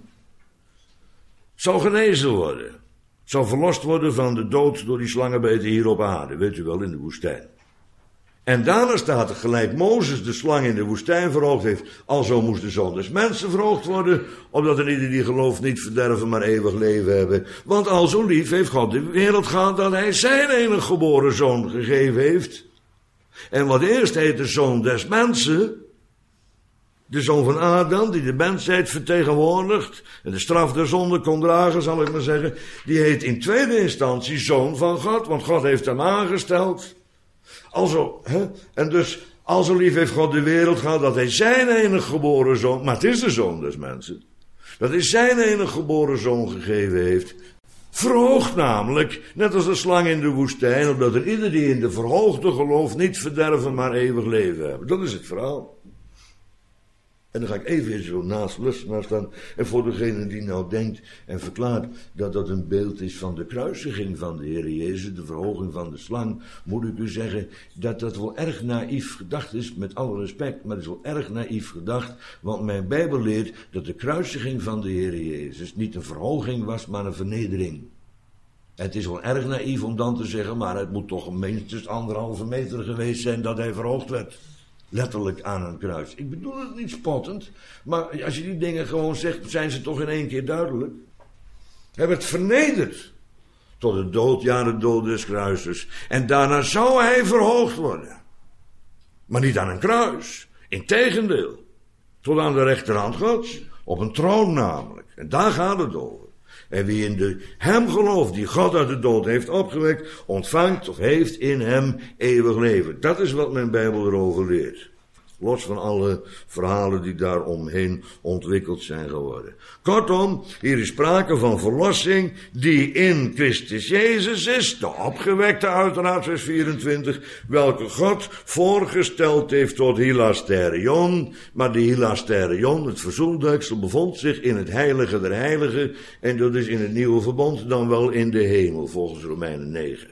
zou genezen worden. Zou verlost worden van de dood door die slangenbeten hier op aarde, weet u wel, in de woestijn. En daarna staat er, gelijk Mozes de slang in de woestijn verhoogd heeft, alzo moest de zoon des mensen verhoogd worden, opdat een ieder die gelooft niet verderven, maar eeuwig leven hebben. Want alzo lief heeft God de wereld gehad, dat hij zijn enige geboren zoon gegeven heeft. En wat eerst heet de zoon des mensen, de zoon van Adam, die de mensheid vertegenwoordigt, en de straf der zonde kon dragen, zal ik maar zeggen, die heet in tweede instantie zoon van God, want God heeft hem aangesteld. Alzo, hè? En dus, alzo lief heeft God de wereld gehad, dat hij zijn enige geboren zoon, maar het is de zoon des mensen, dat hij zijn enige geboren zoon gegeven heeft, Verhoogt namelijk, net als de slang in de woestijn, omdat er ieder die in de verhoogde gelooft niet verderven, maar eeuwig leven hebben. Dat is het verhaal. En dan ga ik even zo naast Lustnaar staan. En voor degene die nou denkt en verklaart dat dat een beeld is van de kruisiging van de Heer Jezus, de verhoging van de slang, moet ik u zeggen dat dat wel erg naïef gedacht is, met alle respect, maar het is wel erg naïef gedacht, want mijn Bijbel leert dat de kruisiging van de Heer Jezus niet een verhoging was, maar een vernedering. Het is wel erg naïef om dan te zeggen, maar het moet toch minstens anderhalve meter geweest zijn dat hij verhoogd werd. Letterlijk aan een kruis. Ik bedoel het niet spottend, maar als je die dingen gewoon zegt, zijn ze toch in één keer duidelijk. Hij werd vernederd tot de dood, ja, de dood des kruisers. En daarna zou hij verhoogd worden. Maar niet aan een kruis. Integendeel. Tot aan de rechterhand Gods. Op een troon namelijk. En daar gaat het over. En wie in de hem gelooft, die God uit de dood heeft opgewekt, ontvangt of heeft in hem eeuwig leven. Dat is wat mijn Bijbel erover leert. Los van alle verhalen die daar omheen ontwikkeld zijn geworden. Kortom, hier is sprake van verlossing die in Christus Jezus is. De opgewekte uiteraard, vers vierentwintig. Welke God voorgesteld heeft tot hilasterion. Maar de hilasterion, het verzoendeksel, bevond zich in het heilige der heiligen. En dat is in het nieuwe verbond dan wel in de hemel, volgens Romeinen negen.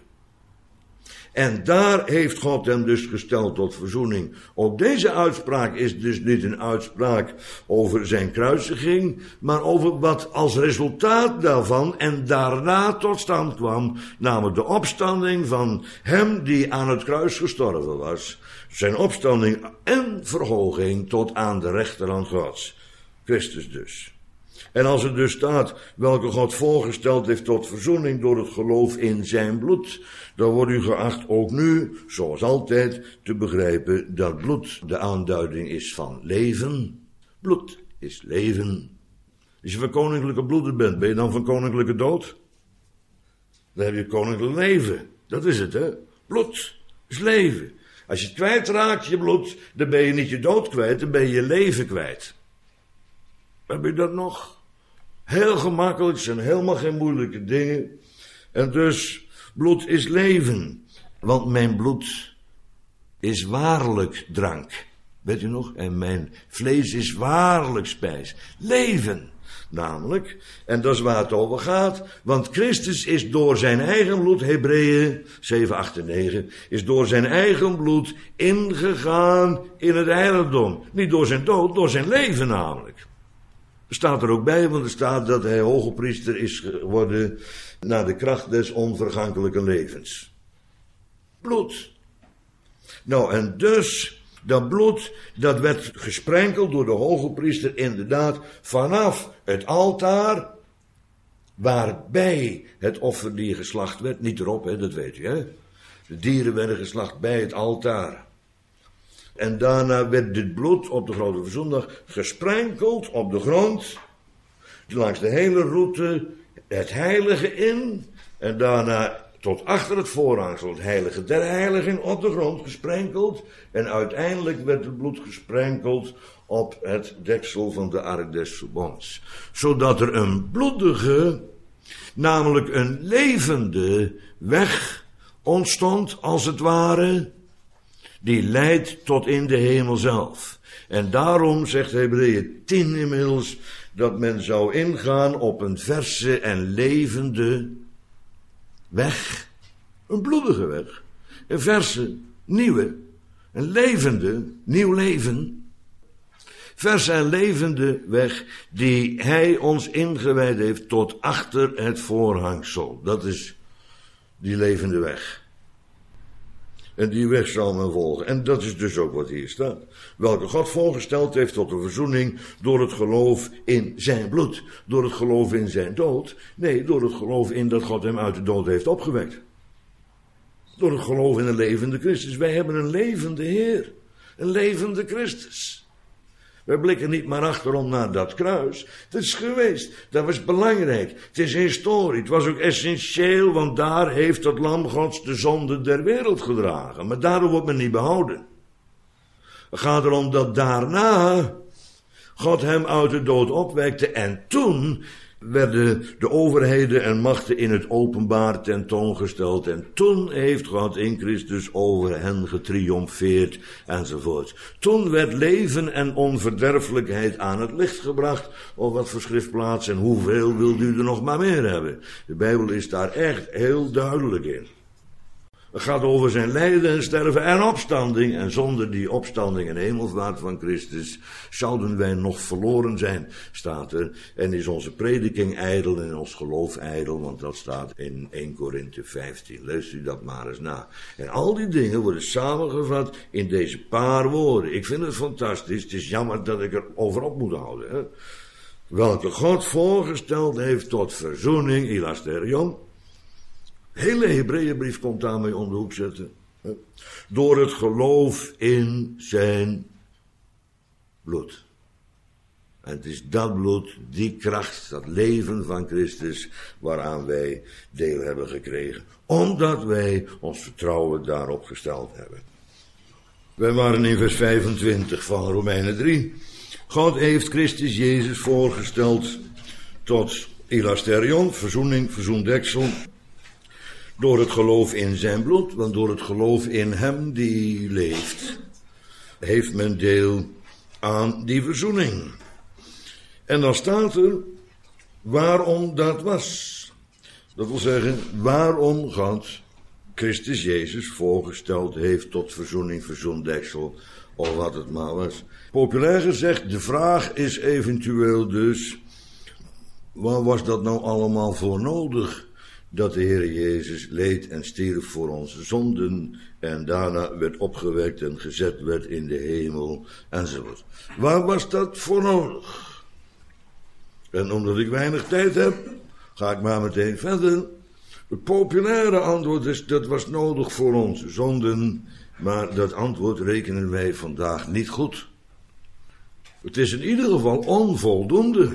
En daar heeft God hem dus gesteld tot verzoening. Ook deze uitspraak is dus niet een uitspraak over zijn kruisiging, maar over wat als resultaat daarvan en daarna tot stand kwam, namelijk de opstanding van hem die aan het kruis gestorven was. Zijn opstanding en verhoging tot aan de rechterhand Gods. Christus dus. En als er dus staat, welke God voorgesteld heeft tot verzoening door het geloof in zijn bloed, dan wordt u geacht ook nu, zoals altijd, te begrijpen dat bloed de aanduiding is van leven. Bloed is leven. Als je van koninklijke bloeden bent, ben je dan van koninklijke dood? Dan heb je koninklijk leven. Dat is het, hè? Bloed is leven. Als je kwijtraakt je bloed, dan ben je niet je dood kwijt, dan ben je je leven kwijt. Heb je dat nog? Heel gemakkelijk, het zijn helemaal geen moeilijke dingen. En dus, bloed is leven. Want mijn bloed is waarlijk drank. Weet u nog? En mijn vlees is waarlijk spijs. Leven, namelijk. En dat is waar het over gaat. Want Christus is door zijn eigen bloed, Hebreeën zeven, acht en negen, is door zijn eigen bloed ingegaan in het heiligdom. Niet door zijn dood, door zijn leven namelijk. Er staat er ook bij, want er staat dat hij hogepriester is geworden naar de kracht des onvergankelijke levens. Bloed. Nou, en dus, dat bloed, dat werd gesprenkeld door de hogepriester inderdaad vanaf het altaar, waarbij het offerdier geslacht werd, niet erop, hè, dat weet je, hè. De dieren werden geslacht bij het altaar. En daarna werd dit bloed op de grote verzoendag gesprenkeld op de grond, langs de hele route, het heilige in, en daarna tot achter het voorhangsel, het heilige der heiligen, op de grond gesprenkeld, en uiteindelijk werd het bloed gesprenkeld op het deksel van de ark des verbonds, zodat er een bloedige, namelijk een levende weg ontstond, als het ware, die leidt tot in de hemel zelf. En daarom zegt Hebreeën tien inmiddels dat men zou ingaan op een verse en levende weg. Een bloedige weg. Een verse, nieuwe, een levende, nieuw leven. Verse en levende weg die hij ons ingewijd heeft tot achter het voorhangsel. Dat is die levende weg. En die weg zal men volgen. En dat is dus ook wat hier staat. Welke God voorgesteld heeft tot de verzoening door het geloof in zijn bloed. Door het geloof in zijn dood. Nee, door het geloof in dat God hem uit de dood heeft opgewekt. Door het geloof in een levende Christus. Wij hebben een levende Heer. Een levende Christus. Wij blikken niet maar achterom naar dat kruis. Dat is geweest. Dat was belangrijk. Het is historie. Het was ook essentieel, want daar heeft het lam Gods de zonde der wereld gedragen. Maar daardoor wordt men niet behouden. Het gaat erom dat daarna God hem uit de dood opwekte en toen werden de overheden en machten in het openbaar tentoongesteld. En toen heeft God in Christus over hen getriomfeerd enzovoort. Toen werd leven en onverderfelijkheid aan het licht gebracht. Op wat voor schriftplaats en hoeveel wilt u er nog maar meer hebben? De Bijbel is daar echt heel duidelijk in. Het gaat over zijn lijden en sterven en opstanding. En zonder die opstanding en hemelvaart van Christus zouden wij nog verloren zijn, staat er. En is onze prediking ijdel en ons geloof ijdel, want dat staat in Eerste Korinthe vijftien. Leest u dat maar eens na. En al die dingen worden samengevat in deze paar woorden. Ik vind het fantastisch. Het is jammer dat ik er over op moet houden. Hè? Welke God voorgesteld heeft tot verzoening, ilasterion. De hele Hebreeënbrief komt daarmee om de hoek zetten. Door het geloof in zijn bloed. En het is dat bloed, die kracht, dat leven van Christus, waaraan wij deel hebben gekregen. Omdat wij ons vertrouwen daarop gesteld hebben. Wij waren in vers vijfentwintig van Romeinen drie. God heeft Christus Jezus voorgesteld tot ilasterion, verzoening, verzoendeksel. Door het geloof in zijn bloed, want door het geloof in hem die leeft, heeft men deel aan die verzoening. En dan staat er waarom dat was. Dat wil zeggen, waarom God Christus Jezus voorgesteld heeft tot verzoening, verzoendeksel, of wat het maar was. Populair gezegd, de vraag is eventueel dus, waar was dat nou allemaal voor nodig? Dat de Heer Jezus leed en stierf voor onze zonden en daarna werd opgewekt en gezet werd in de hemel enzovoort. Waar was dat voor nodig? En omdat ik weinig tijd heb, ga ik maar meteen verder. Het populaire antwoord is, dat was nodig voor onze zonden, maar dat antwoord rekenen wij vandaag niet goed. Het is in ieder geval onvoldoende.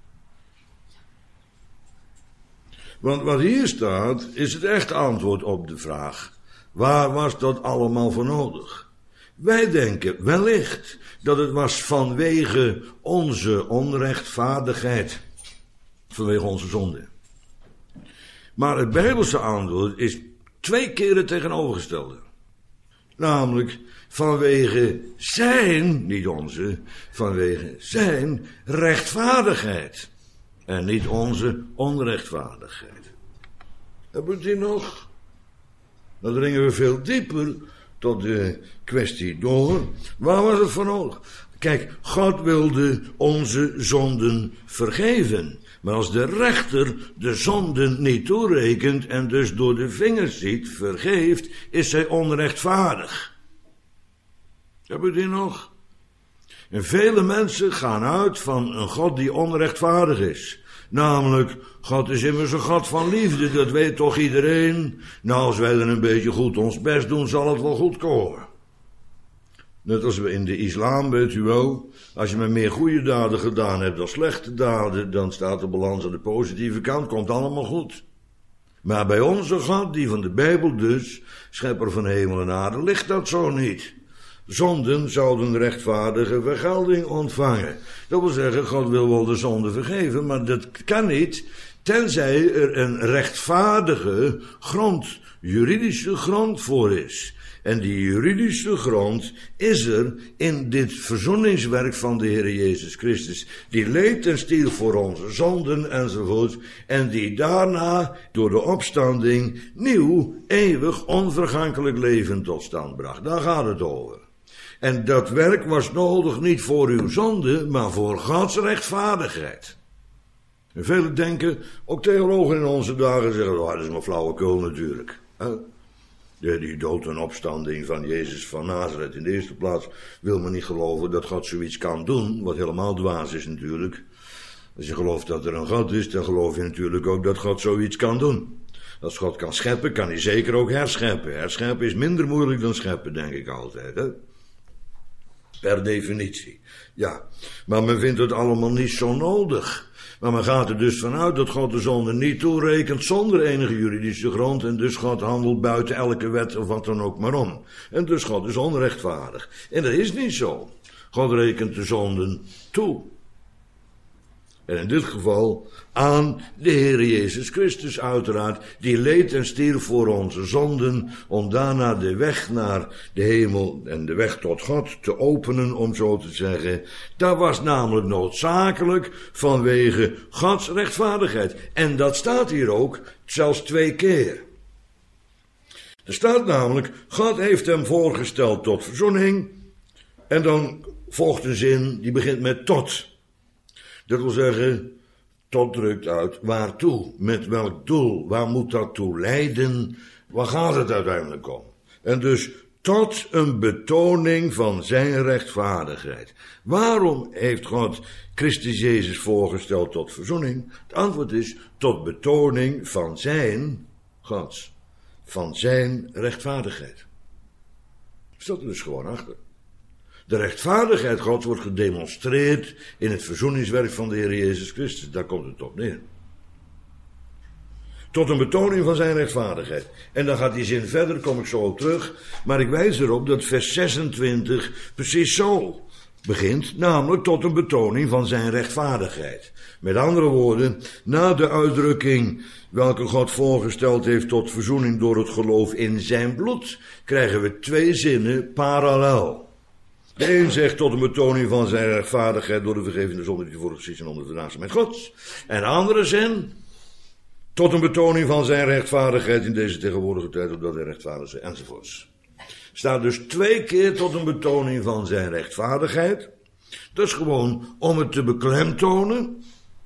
Want wat hier staat, is het echte antwoord op de vraag. Waar was dat allemaal voor nodig? Wij denken wellicht dat het was vanwege onze onrechtvaardigheid. Vanwege onze zonde. Maar het Bijbelse antwoord is twee keer het tegenovergestelde. Namelijk vanwege zijn, niet onze, vanwege zijn rechtvaardigheid. En niet onze onrechtvaardigheid. Hebben we die nog? Dan dringen we veel dieper tot de kwestie door. Waar was het voor nodig? Kijk, God wilde onze zonden vergeven. Maar als de rechter de zonden niet toerekent en dus door de vingers ziet, vergeeft, is hij onrechtvaardig. Hebben we die nog? En vele mensen gaan uit van een God die onrechtvaardig is. Namelijk, God is immers een God van liefde, dat weet toch iedereen? Nou, als wij dan een beetje goed ons best doen, zal het wel goed komen. Net als we in de islam, weet u wel, als je maar meer goede daden gedaan hebt dan slechte daden, dan staat de balans aan de positieve kant, komt allemaal goed. Maar bij onze God, die van de Bijbel dus, schepper van hemel en aarde, ligt dat zo niet. Zonden zouden rechtvaardige vergelding ontvangen. Dat wil zeggen, God wil wel de zonde vergeven, maar dat kan niet, tenzij er een rechtvaardige grond, juridische grond voor is. En die juridische grond is er in dit verzoeningswerk van de Heer Jezus Christus. Die leed en stierf voor onze zonden enzovoort. En die daarna door de opstanding nieuw, eeuwig, onvergankelijk leven tot stand bracht. Daar gaat het over. En dat werk was nodig niet voor uw zonde, maar voor Gods rechtvaardigheid. En velen denken, ook theologen in onze dagen zeggen, oh, dat is maar flauwekul natuurlijk. De, die dood en opstanding van Jezus van Nazareth in de eerste plaats wil men niet geloven dat God zoiets kan doen, wat helemaal dwaas is natuurlijk. Als je gelooft dat er een God is, dan geloof je natuurlijk ook dat God zoiets kan doen. Als God kan scheppen, kan hij zeker ook herscheppen. Herscheppen is minder moeilijk dan scheppen, denk ik altijd, hè? Per definitie. Ja, maar men vindt het allemaal niet zo nodig. Maar men gaat er dus vanuit dat God de zonde niet toerekent zonder enige juridische grond. En dus God handelt buiten elke wet of wat dan ook maar om. En dus God is onrechtvaardig. En dat is niet zo. God rekent de zonden toe. En in dit geval aan de Heer Jezus Christus uiteraard, die leed en stierf voor onze zonden, om daarna de weg naar de hemel en de weg tot God te openen, om zo te zeggen. Dat was namelijk noodzakelijk vanwege Gods rechtvaardigheid. En dat staat hier ook zelfs twee keer. Er staat namelijk, God heeft hem voorgesteld tot verzoening, en dan volgt een zin die begint met tot. Dat wil zeggen, tot drukt uit waartoe, met welk doel, waar moet dat toe leiden, waar gaat het uiteindelijk om? En dus tot een betoning van zijn rechtvaardigheid. Waarom heeft God Christus Jezus voorgesteld tot verzoening? Het antwoord is tot betoning van zijn, Gods, van zijn rechtvaardigheid. Staat er dus gewoon achter. De rechtvaardigheid Gods wordt gedemonstreerd in het verzoeningswerk van de Heer Jezus Christus. Daar komt het op neer. Tot een betoning van zijn rechtvaardigheid. En dan gaat die zin verder, kom ik zo op terug. Maar ik wijs erop dat vers zesentwintig precies zo begint. Namelijk tot een betoning van zijn rechtvaardigheid. Met andere woorden, na de uitdrukking welke God voorgesteld heeft tot verzoening door het geloof in zijn bloed, krijgen we twee zinnen parallel. De een zegt tot een betoning van zijn rechtvaardigheid door de vergeving der zonden die voor geschied zijn onder de verdraagzaamheid Gods. En de andere zin, tot een betoning van zijn rechtvaardigheid in deze tegenwoordige tijd, opdat hij rechtvaardig is, enzovoorts. Staat dus twee keer tot een betoning van zijn rechtvaardigheid. Dat is gewoon om het te beklemtonen.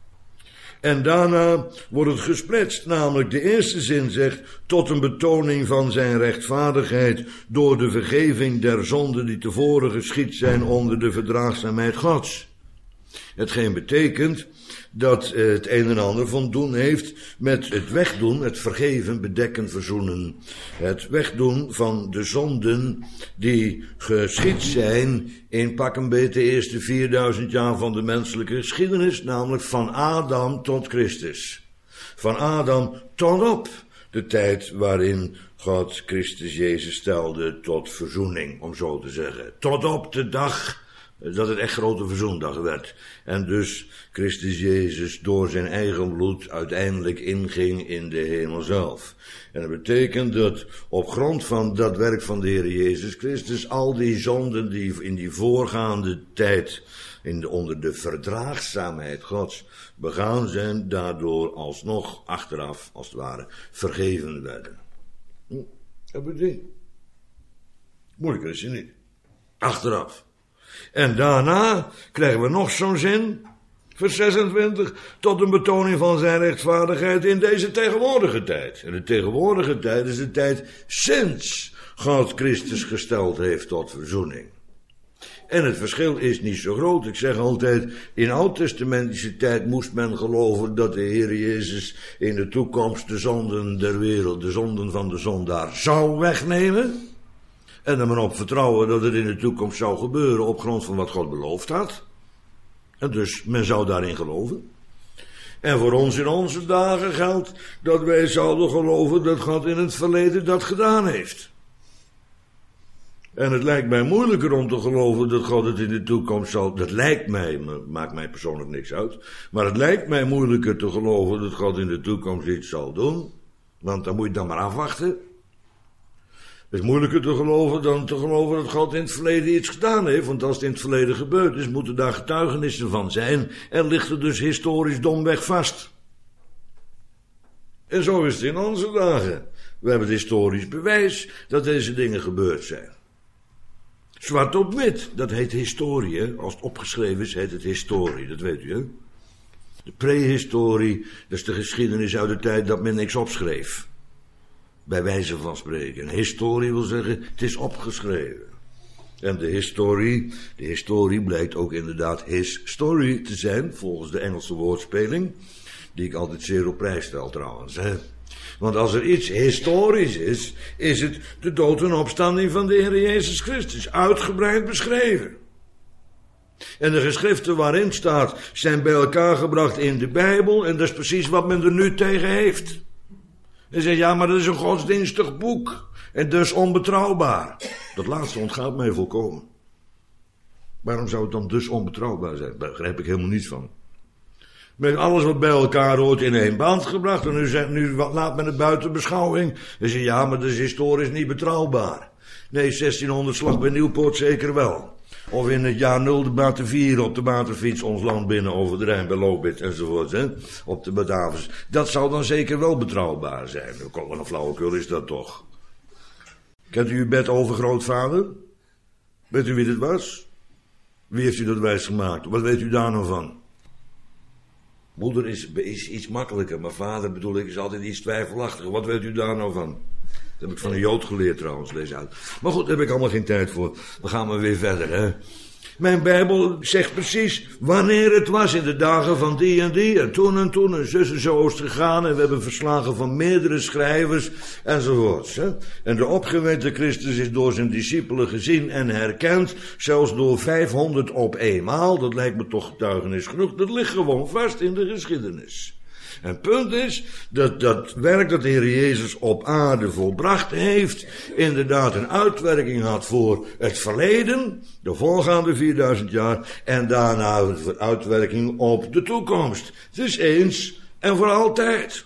En daarna wordt het gesplitst, namelijk de eerste zin zegt, tot een betoning van zijn rechtvaardigheid door de vergeving der zonden die tevoren geschied zijn onder de verdraagzaamheid Gods. Hetgeen betekent dat het een en ander van doen heeft met het wegdoen, het vergeven, bedekken, verzoenen. Het wegdoen van de zonden die geschied zijn in pak een beetje de eerste vierduizend jaar van de menselijke geschiedenis, namelijk van Adam tot Christus. Van Adam tot op de tijd waarin God Christus Jezus stelde tot verzoening, om zo te zeggen. Tot op de dag dat het echt grote verzoendag werd. En dus Christus Jezus door zijn eigen bloed uiteindelijk inging in de hemel zelf. En dat betekent dat op grond van dat werk van de Heer Jezus Christus al die zonden die in die voorgaande tijd in de, onder de verdraagzaamheid Gods begaan zijn, daardoor alsnog achteraf, als het ware, vergeven werden. Hm, dat betekent. Moeilijker is het niet. Achteraf. En daarna krijgen we nog zo'n zin, vers zesentwintig, tot een betoning van zijn rechtvaardigheid in deze tegenwoordige tijd. En de tegenwoordige tijd is de tijd sinds God Christus gesteld heeft tot verzoening. En het verschil is niet zo groot. Ik zeg altijd, in oud-testamentische tijd moest men geloven dat de Heer Jezus in de toekomst de zonden der wereld, de zonden van de zondaar, zou wegnemen. En er maar op vertrouwen dat het in de toekomst zou gebeuren op grond van wat God beloofd had. En dus men zou daarin geloven. En voor ons in onze dagen geldt dat wij zouden geloven dat God in het verleden dat gedaan heeft. En het lijkt mij moeilijker om te geloven dat God het in de toekomst zal. Dat lijkt mij, maakt mij persoonlijk niks uit. Maar het lijkt mij moeilijker te geloven dat God in de toekomst iets zal doen. Want dan moet je dan maar afwachten. Het is moeilijker te geloven dan te geloven dat God in het verleden iets gedaan heeft. Want als het in het verleden gebeurd is, moeten daar getuigenissen van zijn. En ligt er dus historisch domweg vast. En zo is het in onze dagen. We hebben het historisch bewijs dat deze dingen gebeurd zijn. Zwart op wit, dat heet historie. Hè? Als het opgeschreven is, heet het historie. Dat weet u, hè? De prehistorie, dat is de geschiedenis uit de tijd dat men niks opschreef. Bij wijze van spreken. Historie wil zeggen, het is opgeschreven. En de historie, de historie blijkt ook inderdaad his story te zijn, volgens de Engelse woordspeling, die ik altijd zeer op prijs stel trouwens. Hè. Want als er iets historisch is, is het de dood en opstanding van de Heer Jezus Christus, uitgebreid beschreven. En de geschriften waarin staat, zijn bij elkaar gebracht in de Bijbel, en dat is precies wat men er nu tegen heeft. En zegt, ja, maar dat is een godsdienstig boek. En dus onbetrouwbaar. Dat laatste ontgaat mij volkomen. Waarom zou het dan dus onbetrouwbaar zijn? Daar begrijp ik helemaal niets van. Met alles wat bij elkaar hoort in één band gebracht. En nu, zegt, nu laat men het buiten beschouwing. En zeg ja, maar dat is historisch niet betrouwbaar. Nee, zestienhonderd slag bij Nieuwpoort zeker wel. Of in het jaar nul de Batavieren op de waterfiets ons land binnen over de Rijn bij Lobit enzovoort. Hè? Op de Batavus. Dat zou dan zeker wel betrouwbaar zijn. Wat een flauwekul is dat toch. Kent u uw bed overgrootvader? Weet u wie dat was? Wie heeft u dat wijsgemaakt? Wat weet u daar nou van? Moeder is, is iets makkelijker, maar vader bedoel ik is altijd iets twijfelachtiger. Wat weet u daar nou van? Dat heb ik van een Jood geleerd trouwens, lees uit. Maar goed, daar heb ik allemaal geen tijd voor. Dan gaan we weer verder, hè. Mijn Bijbel zegt precies wanneer het was in de dagen van die en die. En toen en toen en zus en zo is het gegaan. En we hebben verslagen van meerdere schrijvers enzovoorts. Hè. En de opgewekte Christus is door zijn discipelen gezien en herkend. Zelfs door vijfhonderd op eenmaal. Dat lijkt me toch getuigenis genoeg. Dat ligt gewoon vast in de geschiedenis. En het punt is dat dat werk dat de Heer Jezus op aarde volbracht heeft, inderdaad een uitwerking had voor het verleden, de voorgaande vierduizend jaar, en daarna een uitwerking op de toekomst. Dus eens en voor altijd.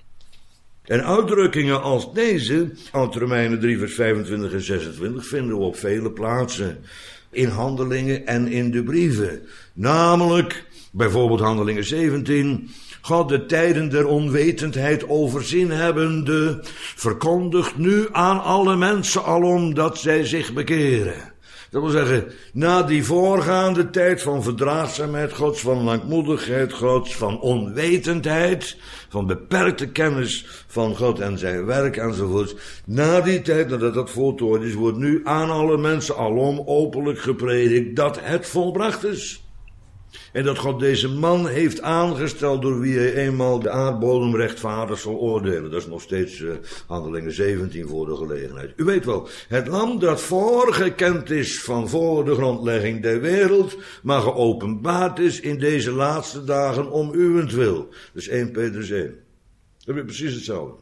En uitdrukkingen als deze, uit Romeinen drie vers vijfentwintig en zesentwintig, vinden we op vele plaatsen. In handelingen en in de brieven. Namelijk, bijvoorbeeld handelingen zeventien... God de tijden der onwetendheid overzien hebbende, verkondigt nu aan alle mensen alom dat zij zich bekeren. Dat wil zeggen, na die voorgaande tijd van verdraagzaamheid Gods, van langmoedigheid Gods, van onwetendheid, van beperkte kennis van God en zijn werk enzovoort. Na die tijd, nadat dat voltooid is, wordt nu aan alle mensen alom openlijk gepredikt dat het volbracht is. En dat God deze man heeft aangesteld door wie hij eenmaal de aardbodem rechtvaardig zal oordelen. Dat is nog steeds uh, handelingen zeventien voor de gelegenheid. U weet wel, het lam dat voorgekend is van voor de grondlegging der wereld, maar geopenbaard is in deze laatste dagen om uwentwil. Dus één Petrus één. Dat is precies hetzelfde.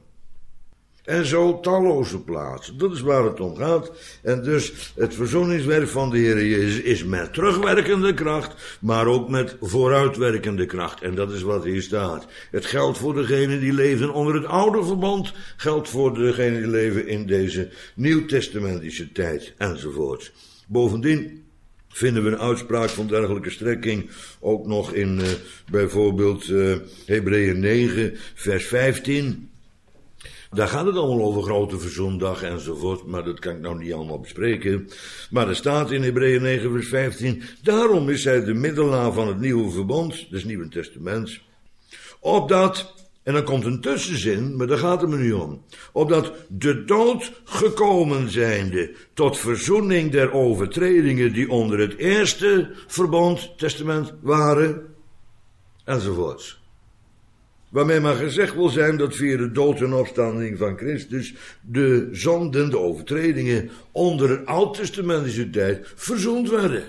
En zo talloze plaatsen. Dat is waar het om gaat. En dus het verzoeningswerk van de Heer Jezus is met terugwerkende kracht, maar ook met vooruitwerkende kracht. En dat is wat hier staat. Het geldt voor degenen die leven onder het oude verbond, geldt voor degenen die leven in deze nieuwtestamentische tijd, enzovoort. Bovendien vinden we een uitspraak van dergelijke strekking ook nog in uh, bijvoorbeeld uh, Hebreeën negen, vers vijftien. Daar gaat het allemaal over grote verzoendag enzovoort, maar dat kan ik nou niet allemaal bespreken. Maar er staat in Hebreeën negen vers vijftien, daarom is hij de middelaar van het nieuwe verbond, dus het Nieuwe Testament, opdat, en dan komt een tussenzin, maar daar gaat het me nu om, opdat de dood gekomen zijnde tot verzoening der overtredingen die onder het eerste verbond, testament, waren, enzovoorts. Waarmee maar gezegd wil zijn dat via de dood en opstanding van Christus de zonden, de overtredingen onder het oud-testamentische tijd verzoend werden.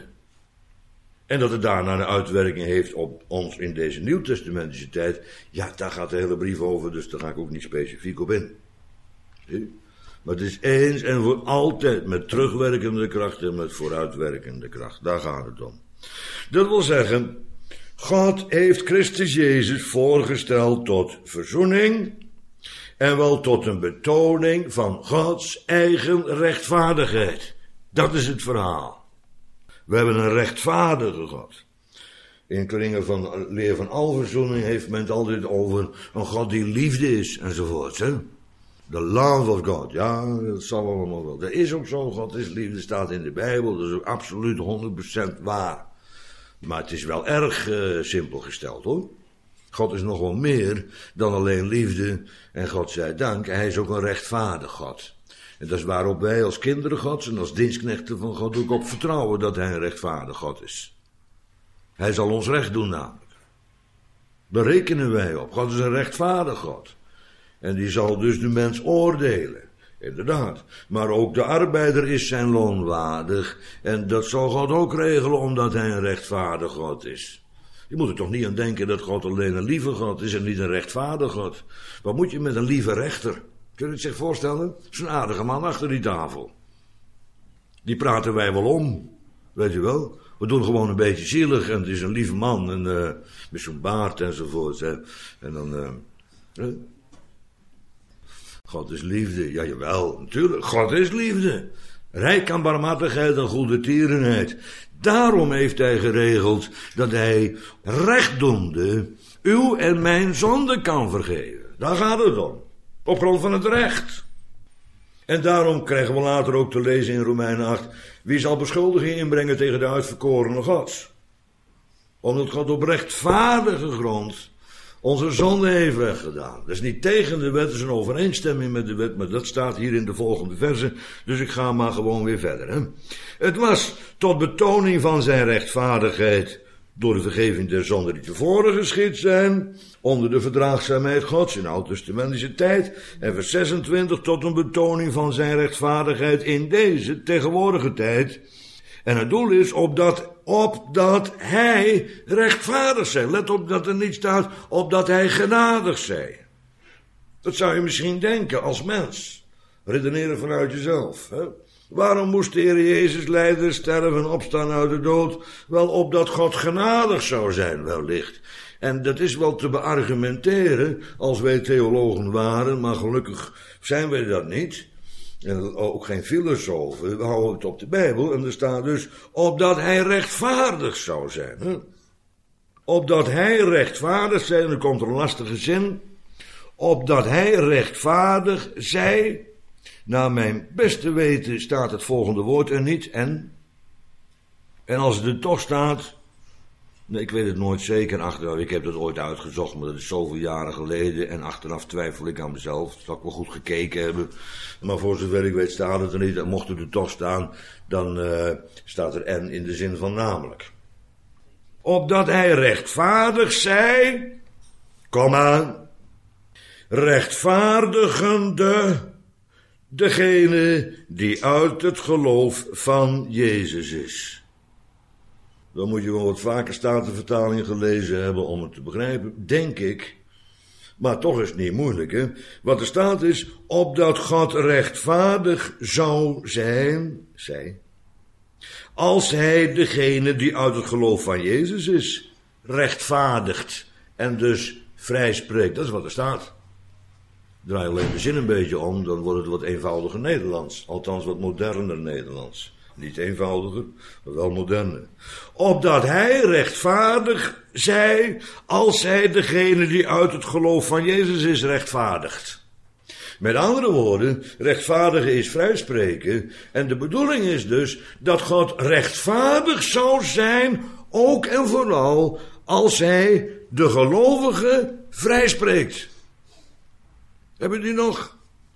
En dat het daarna een uitwerking heeft op ons in deze nieuwtestamentische tijd. Ja, daar gaat de hele brief over, dus daar ga ik ook niet specifiek op in. Zie? Maar het is eens en voor altijd met terugwerkende kracht en met vooruitwerkende kracht. Daar gaat het om. Dat wil zeggen, God heeft Christus Jezus voorgesteld tot verzoening en wel tot een betoning van Gods eigen rechtvaardigheid. Dat is het verhaal. We hebben een rechtvaardige God. In kringen van leer van alverzoening heeft men het altijd over een God die liefde is enzovoort. Hè? The love of God, ja, dat zal allemaal wel. Dat is ook zo, God is liefde, staat in de Bijbel, dat is ook absoluut honderd procent waar. Maar het is wel erg uh, simpel gesteld, hoor. God is nog wel meer dan alleen liefde. En God zij dank, hij is ook een rechtvaardig God. En dat is waarop wij als kinderen Gods en als dienstknechten van God ook op vertrouwen dat hij een rechtvaardig God is. Hij zal ons recht doen namelijk. Daar rekenen wij op. God is een rechtvaardig God. En die zal dus de mens oordelen. Inderdaad. Maar ook de arbeider is zijn loon waardig. En dat zal God ook regelen omdat hij een rechtvaardig God is. Je moet er toch niet aan denken dat God alleen een lieve God is en niet een rechtvaardig God. Wat moet je met een lieve rechter? Kun je het zich voorstellen? Zo'n aardige man achter die tafel. Die praten wij wel om. Weet je wel? We doen gewoon een beetje zielig en het is een lieve man en, uh, met zo'n baard enzovoort. Hè. En dan... Uh, uh, God is liefde. Ja, jawel, natuurlijk. God is liefde. Rijk aan barmhartigheid en goede tierenheid. Daarom heeft hij geregeld dat hij rechtdoende uw en mijn zonde kan vergeven. Daar gaat het om. Op grond van het recht. En daarom krijgen we later ook te lezen in Romeinen acht... wie zal beschuldiging inbrengen tegen de uitverkorene Gods? Omdat God op rechtvaardige grond onze zonde heeft weggedaan. Dat is niet tegen de wet, dat is een overeenstemming met de wet, maar dat staat hier in de volgende verse, dus ik ga maar gewoon weer verder. Hè. Het was tot betoning van zijn rechtvaardigheid door de vergeving der zonden die tevoren geschied zijn, onder de verdraagzaamheid Gods in oud-testamentische tijd, en vers zesentwintig tot een betoning van zijn rechtvaardigheid in deze tegenwoordige tijd. En het doel is opdat, opdat hij rechtvaardig zij. Let op dat er niet staat opdat hij genadig zij. Dat zou je misschien denken als mens. Redeneren vanuit jezelf. Hè? Waarom moest de Heer Jezus lijden, sterven en opstaan uit de dood? Wel opdat God genadig zou zijn, wellicht. En dat is wel te beargumenteren als wij theologen waren, maar gelukkig zijn wij dat niet. En ook geen filosofen, we houden het op de Bijbel. En er staat dus, opdat hij rechtvaardig zou zijn. Hè? Opdat hij rechtvaardig zijn, en er komt er een lastige zin. Opdat hij rechtvaardig zij. Naar mijn beste weten staat het volgende woord er niet. En, en als het er toch staat, nee, ik weet het nooit zeker achteraf, ik heb het ooit uitgezocht, maar dat is zoveel jaren geleden en achteraf twijfel ik aan mezelf, dat zal ik wel goed gekeken hebben, maar voor zover ik weet staat het er niet, en mocht het er toch staan, dan uh, staat er en in de zin van namelijk. Opdat hij rechtvaardig zij, komma, rechtvaardigende degene die uit het geloof van Jezus is. Dan moet je wel wat vaker Statenvertaling gelezen hebben om het te begrijpen, denk ik. Maar toch is het niet moeilijk, hè. Wat er staat is, opdat God rechtvaardig zou zijn, zij, als hij degene die uit het geloof van Jezus is, rechtvaardigt en dus vrijspreekt. Dat is wat er staat. Draai alleen de zin een beetje om, dan wordt het wat eenvoudiger Nederlands. Althans wat moderner Nederlands. Niet eenvoudiger, maar wel moderner. Opdat hij rechtvaardig zij, als hij degene die uit het geloof van Jezus is rechtvaardigt. Met andere woorden, rechtvaardigen is vrijspreken. En de bedoeling is dus dat God rechtvaardig zou zijn, ook en vooral als hij de gelovige vrijspreekt. Hebben die nog?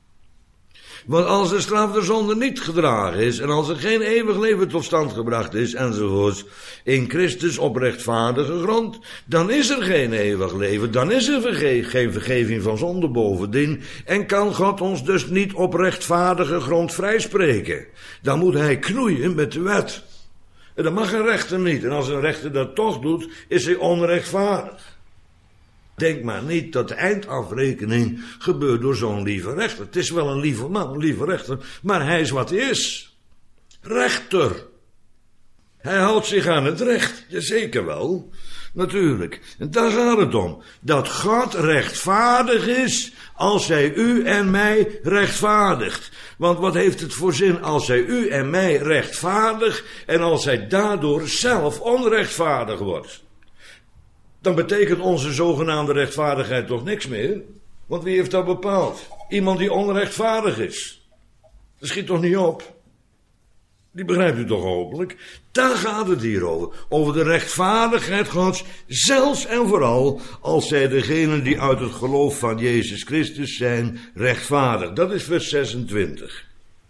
Want als de straf der zonde niet gedragen is, en als er geen eeuwig leven tot stand gebracht is, enzovoorts, in Christus op rechtvaardige grond, dan is er geen eeuwig leven, dan is er verge- geen vergeving van zonde bovendien, en kan God ons dus niet op rechtvaardige grond vrijspreken. Dan moet hij knoeien met de wet. En dat mag een rechter niet, en als een rechter dat toch doet, is hij onrechtvaardig. Denk maar niet dat de eindafrekening gebeurt door zo'n lieve rechter. Het is wel een lieve man, een lieve rechter, maar hij is wat hij is. Rechter. Hij houdt zich aan het recht. Jazeker wel. Natuurlijk. En daar gaat het om. Dat God rechtvaardig is als hij u en mij rechtvaardigt. Want wat heeft het voor zin als hij u en mij rechtvaardigt en als hij daardoor zelf onrechtvaardig wordt? Dan betekent onze zogenaamde rechtvaardigheid toch niks meer? Want wie heeft dat bepaald? Iemand die onrechtvaardig is. Dat schiet toch niet op? Die begrijpt u toch hopelijk? Daar gaat het hier over. Over de rechtvaardigheid Gods, zelfs en vooral als zij degenen die uit het geloof van Jezus Christus zijn rechtvaardig. Dat is vers zesentwintig.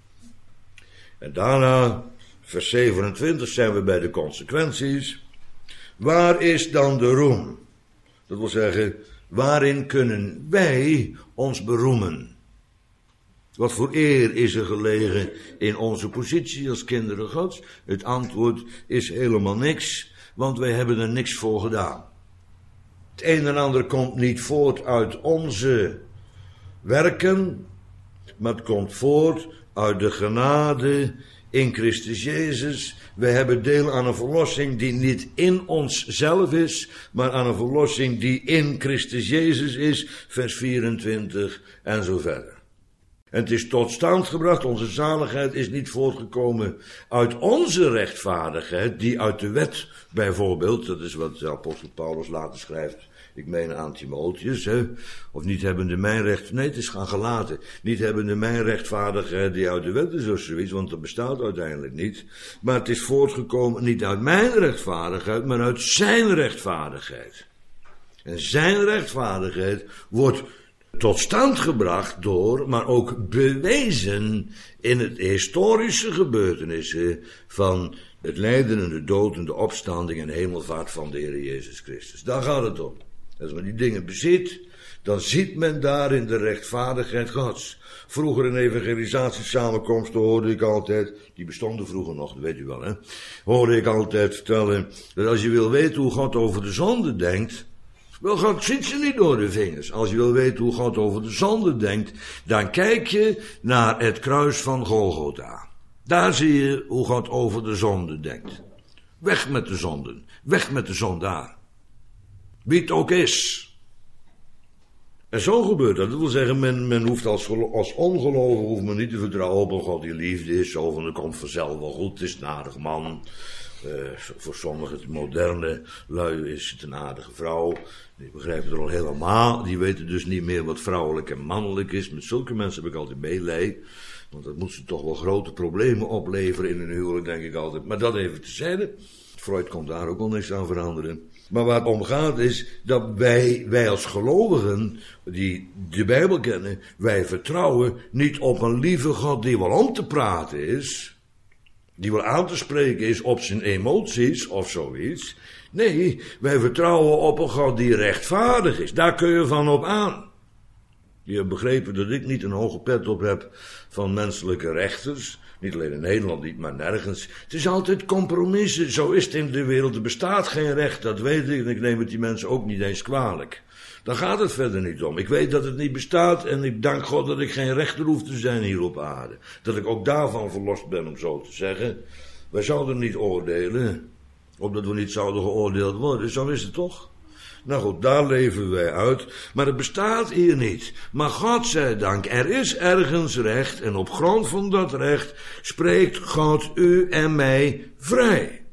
En daarna, vers zevenentwintig, zijn we bij de consequenties. Waar is dan de roem? Dat wil zeggen, waarin kunnen wij ons beroemen? Wat voor eer is er gelegen in onze positie als kinderen Gods? Het antwoord is helemaal niks, want wij hebben er niks voor gedaan. Het een en ander komt niet voort uit onze werken, maar het komt voort uit de genade in Christus Jezus. Wij hebben deel aan een verlossing die niet in onszelf is, maar aan een verlossing die in Christus Jezus is, vers vierentwintig en zo verder. En het is tot stand gebracht, onze zaligheid is niet voortgekomen uit onze rechtvaardigheid, die uit de wet bijvoorbeeld, dat is wat de apostel Paulus later schrijft, ik meen aan Timotheus, hè, of niet hebbende mijn recht, nee het is aan Galaten, niet hebbende mijn rechtvaardigheid die uit de wet is of zoiets, want dat bestaat uiteindelijk niet, maar het is voortgekomen niet uit mijn rechtvaardigheid, maar uit zijn rechtvaardigheid. En zijn rechtvaardigheid wordt tot stand gebracht door, maar ook bewezen in het historische gebeurtenissen van het lijden en de dood en de opstanding en hemelvaart van de Heer Jezus Christus. Daar gaat het om. Als men die dingen bezit, dan ziet men daarin de rechtvaardigheid Gods. Vroeger in evangelisatiesamenkomsten hoorde ik altijd, die bestonden vroeger nog, dat weet u wel hè, hoorde ik altijd vertellen, dat als je wil weten hoe God over de zonde denkt, wel, God ziet ze niet door de vingers. Als je wil weten hoe God over de zonde denkt, dan kijk je naar het kruis van Golgotha. Daar zie je hoe God over de zonde denkt. Weg met de zonden, weg met de zondaar. Wie het ook is. En zo gebeurt dat. Dat wil zeggen, men, men hoeft als, als ongelovige hoeft men niet te vertrouwen op een God die liefde is. Zo van, dat komt vanzelf wel goed, het is een aardig man. Uh, voor sommigen, het moderne lui, is het een aardige vrouw. Die begrijpen het al helemaal. Die weten dus niet meer wat vrouwelijk en mannelijk is. Met zulke mensen heb ik altijd meelij. Want dat moet ze toch wel grote problemen opleveren in hun huwelijk, denk ik altijd. Maar dat even tezijde. Freud kon daar ook al niks aan veranderen. Maar waar het om gaat is dat wij, wij als gelovigen die de Bijbel kennen, wij vertrouwen niet op een lieve God die wel om te praten is, die wel aan te spreken is op zijn emoties of zoiets. Nee, wij vertrouwen op een God die rechtvaardig is. Daar kun je van op aan. Je hebt begrepen dat ik niet een hoge pet op heb van menselijke rechters. Niet alleen in Nederland niet, maar nergens. Het is altijd compromissen. Zo is het in de wereld. Er bestaat geen recht, dat weet ik. En ik neem het die mensen ook niet eens kwalijk. Daar gaat het verder niet om. Ik weet dat het niet bestaat en ik dank God dat ik geen rechter hoef te zijn hier op aarde. Dat ik ook daarvan verlost ben, om zo te zeggen. Wij zouden niet oordelen, opdat we niet zouden geoordeeld worden. Zo is het toch? Nou goed, daar leven wij uit. Maar het bestaat hier niet. Maar God zij dank, er is ergens recht. En op grond van dat recht spreekt God u en mij vrij.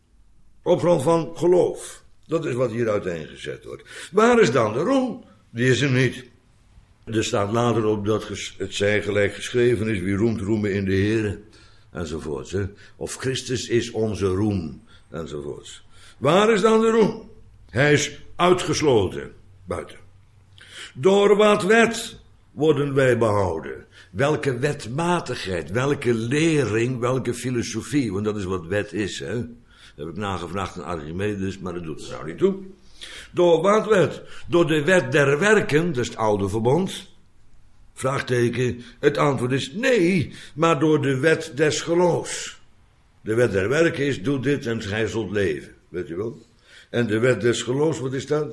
Op grond van geloof. Dat is wat hier uiteengezet wordt. Waar is dan de roem? Die is er niet. Er staat later op dat het zij gelijk geschreven is. Wie roemt, roemen in de Heere. Enzovoorts. Hè? Of Christus is onze roem. Enzovoorts. Waar is dan de roem? Hij is uitgesloten, buiten. Door wat wet worden wij behouden? Welke wetmatigheid, welke lering, welke filosofie, want dat is wat wet is, hè. Dat heb ik nagevraagd aan Archimedes, maar dat doet er nou niet toe. Door wat wet? Door de wet der werken, dat is het oude verbond. Vraagteken, het antwoord is nee, maar door de wet des geloofs. De wet der werken is, doe dit en gij zult leven, weet u wel. En de wet des geloofs, wat is dat?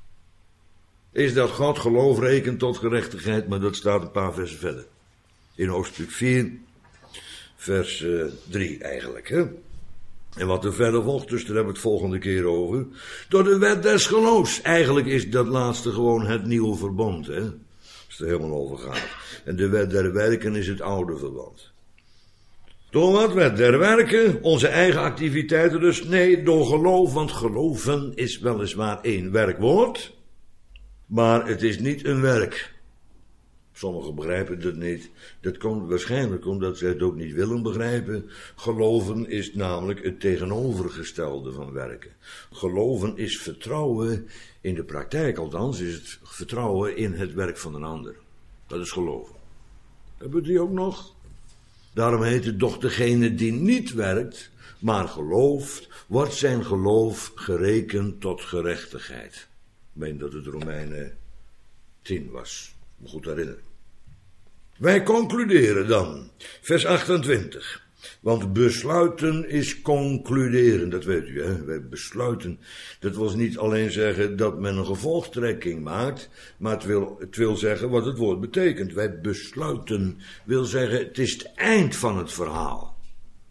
Is dat God geloof rekent tot gerechtigheid, maar dat staat een paar versen verder. In hoofdstuk vier, vers uh, drie eigenlijk. Hè? En wat er verder volgt, dus daar hebben we het volgende keer over. Door de wet des geloofs. Eigenlijk is dat laatste gewoon het nieuwe verbond. Hè? Als het er helemaal over gaat. En de wet der werken is het oude verbond. Door wat wet der werken, onze eigen activiteiten dus? Nee, door geloof, want geloven is weliswaar één werkwoord, maar het is niet een werk. Sommigen begrijpen dat niet. Dat komt waarschijnlijk omdat zij het ook niet willen begrijpen. Geloven is namelijk het tegenovergestelde van werken. Geloven is vertrouwen, in de praktijk althans, is het vertrouwen in het werk van een ander. Dat is geloven. Hebben we die ook nog? Daarom heet het doch degene die niet werkt, maar gelooft, wordt zijn geloof gerekend tot gerechtigheid. Ik meen dat het Romeinen tien was. Me goed herinneren. Wij concluderen dan, vers achtentwintig. Want besluiten is concluderen, dat weet u, hè. Wij besluiten, dat wil niet alleen zeggen dat men een gevolgtrekking maakt, maar het wil, het wil zeggen wat het woord betekent. Wij besluiten wil zeggen, het is het eind van het verhaal.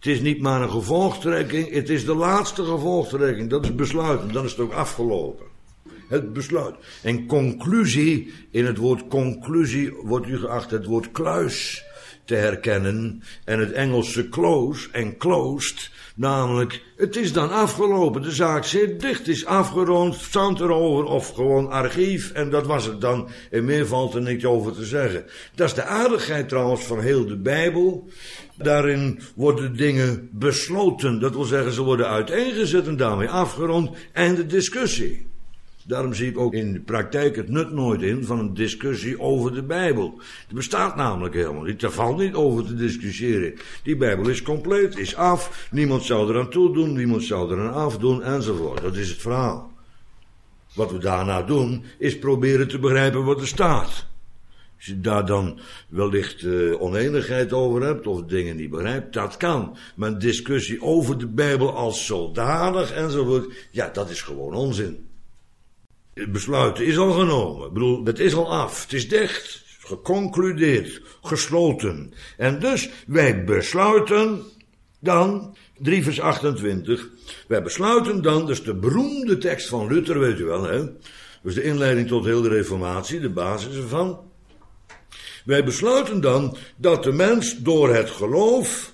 Het is niet maar een gevolgtrekking, het is de laatste gevolgtrekking. Dat is besluiten, dan is het ook afgelopen. Het besluit. En conclusie, in het woord conclusie wordt u geacht het woord kluis te herkennen. En het Engelse close en closed, namelijk, het is dan afgelopen. De zaak zit dicht, is afgerond, stand erover of gewoon archief. En dat was het dan. En meer valt er niks over te zeggen. Dat is de aardigheid trouwens van heel de Bijbel. Daarin worden dingen besloten. Dat wil zeggen, ze worden uiteengezet en daarmee afgerond. En de discussie. Daarom zie ik ook in de praktijk het nut nooit in van een discussie over de Bijbel. Het bestaat namelijk helemaal niet. Er valt niet over te discussiëren. Die Bijbel is compleet, is af. Niemand zou eraan toedoen, niemand zou eraan afdoen, enzovoort. Dat is het verhaal. Wat we daarna doen, is proberen te begrijpen wat er staat. Als je daar dan wellicht uh, oneenigheid over hebt, of dingen niet begrijpt, dat kan. Maar een discussie over de Bijbel als zodanig, enzovoort, ja, dat is gewoon onzin. Het besluit is al genomen. Ik bedoel, het is al af. Het is dicht. Geconcludeerd. Gesloten. En dus, wij besluiten dan, drie vers achtentwintig. Wij besluiten dan, dus de beroemde tekst van Luther, weet u wel, hè. Dus de inleiding tot heel de reformatie, de basis ervan. Wij besluiten dan dat de mens door het geloof,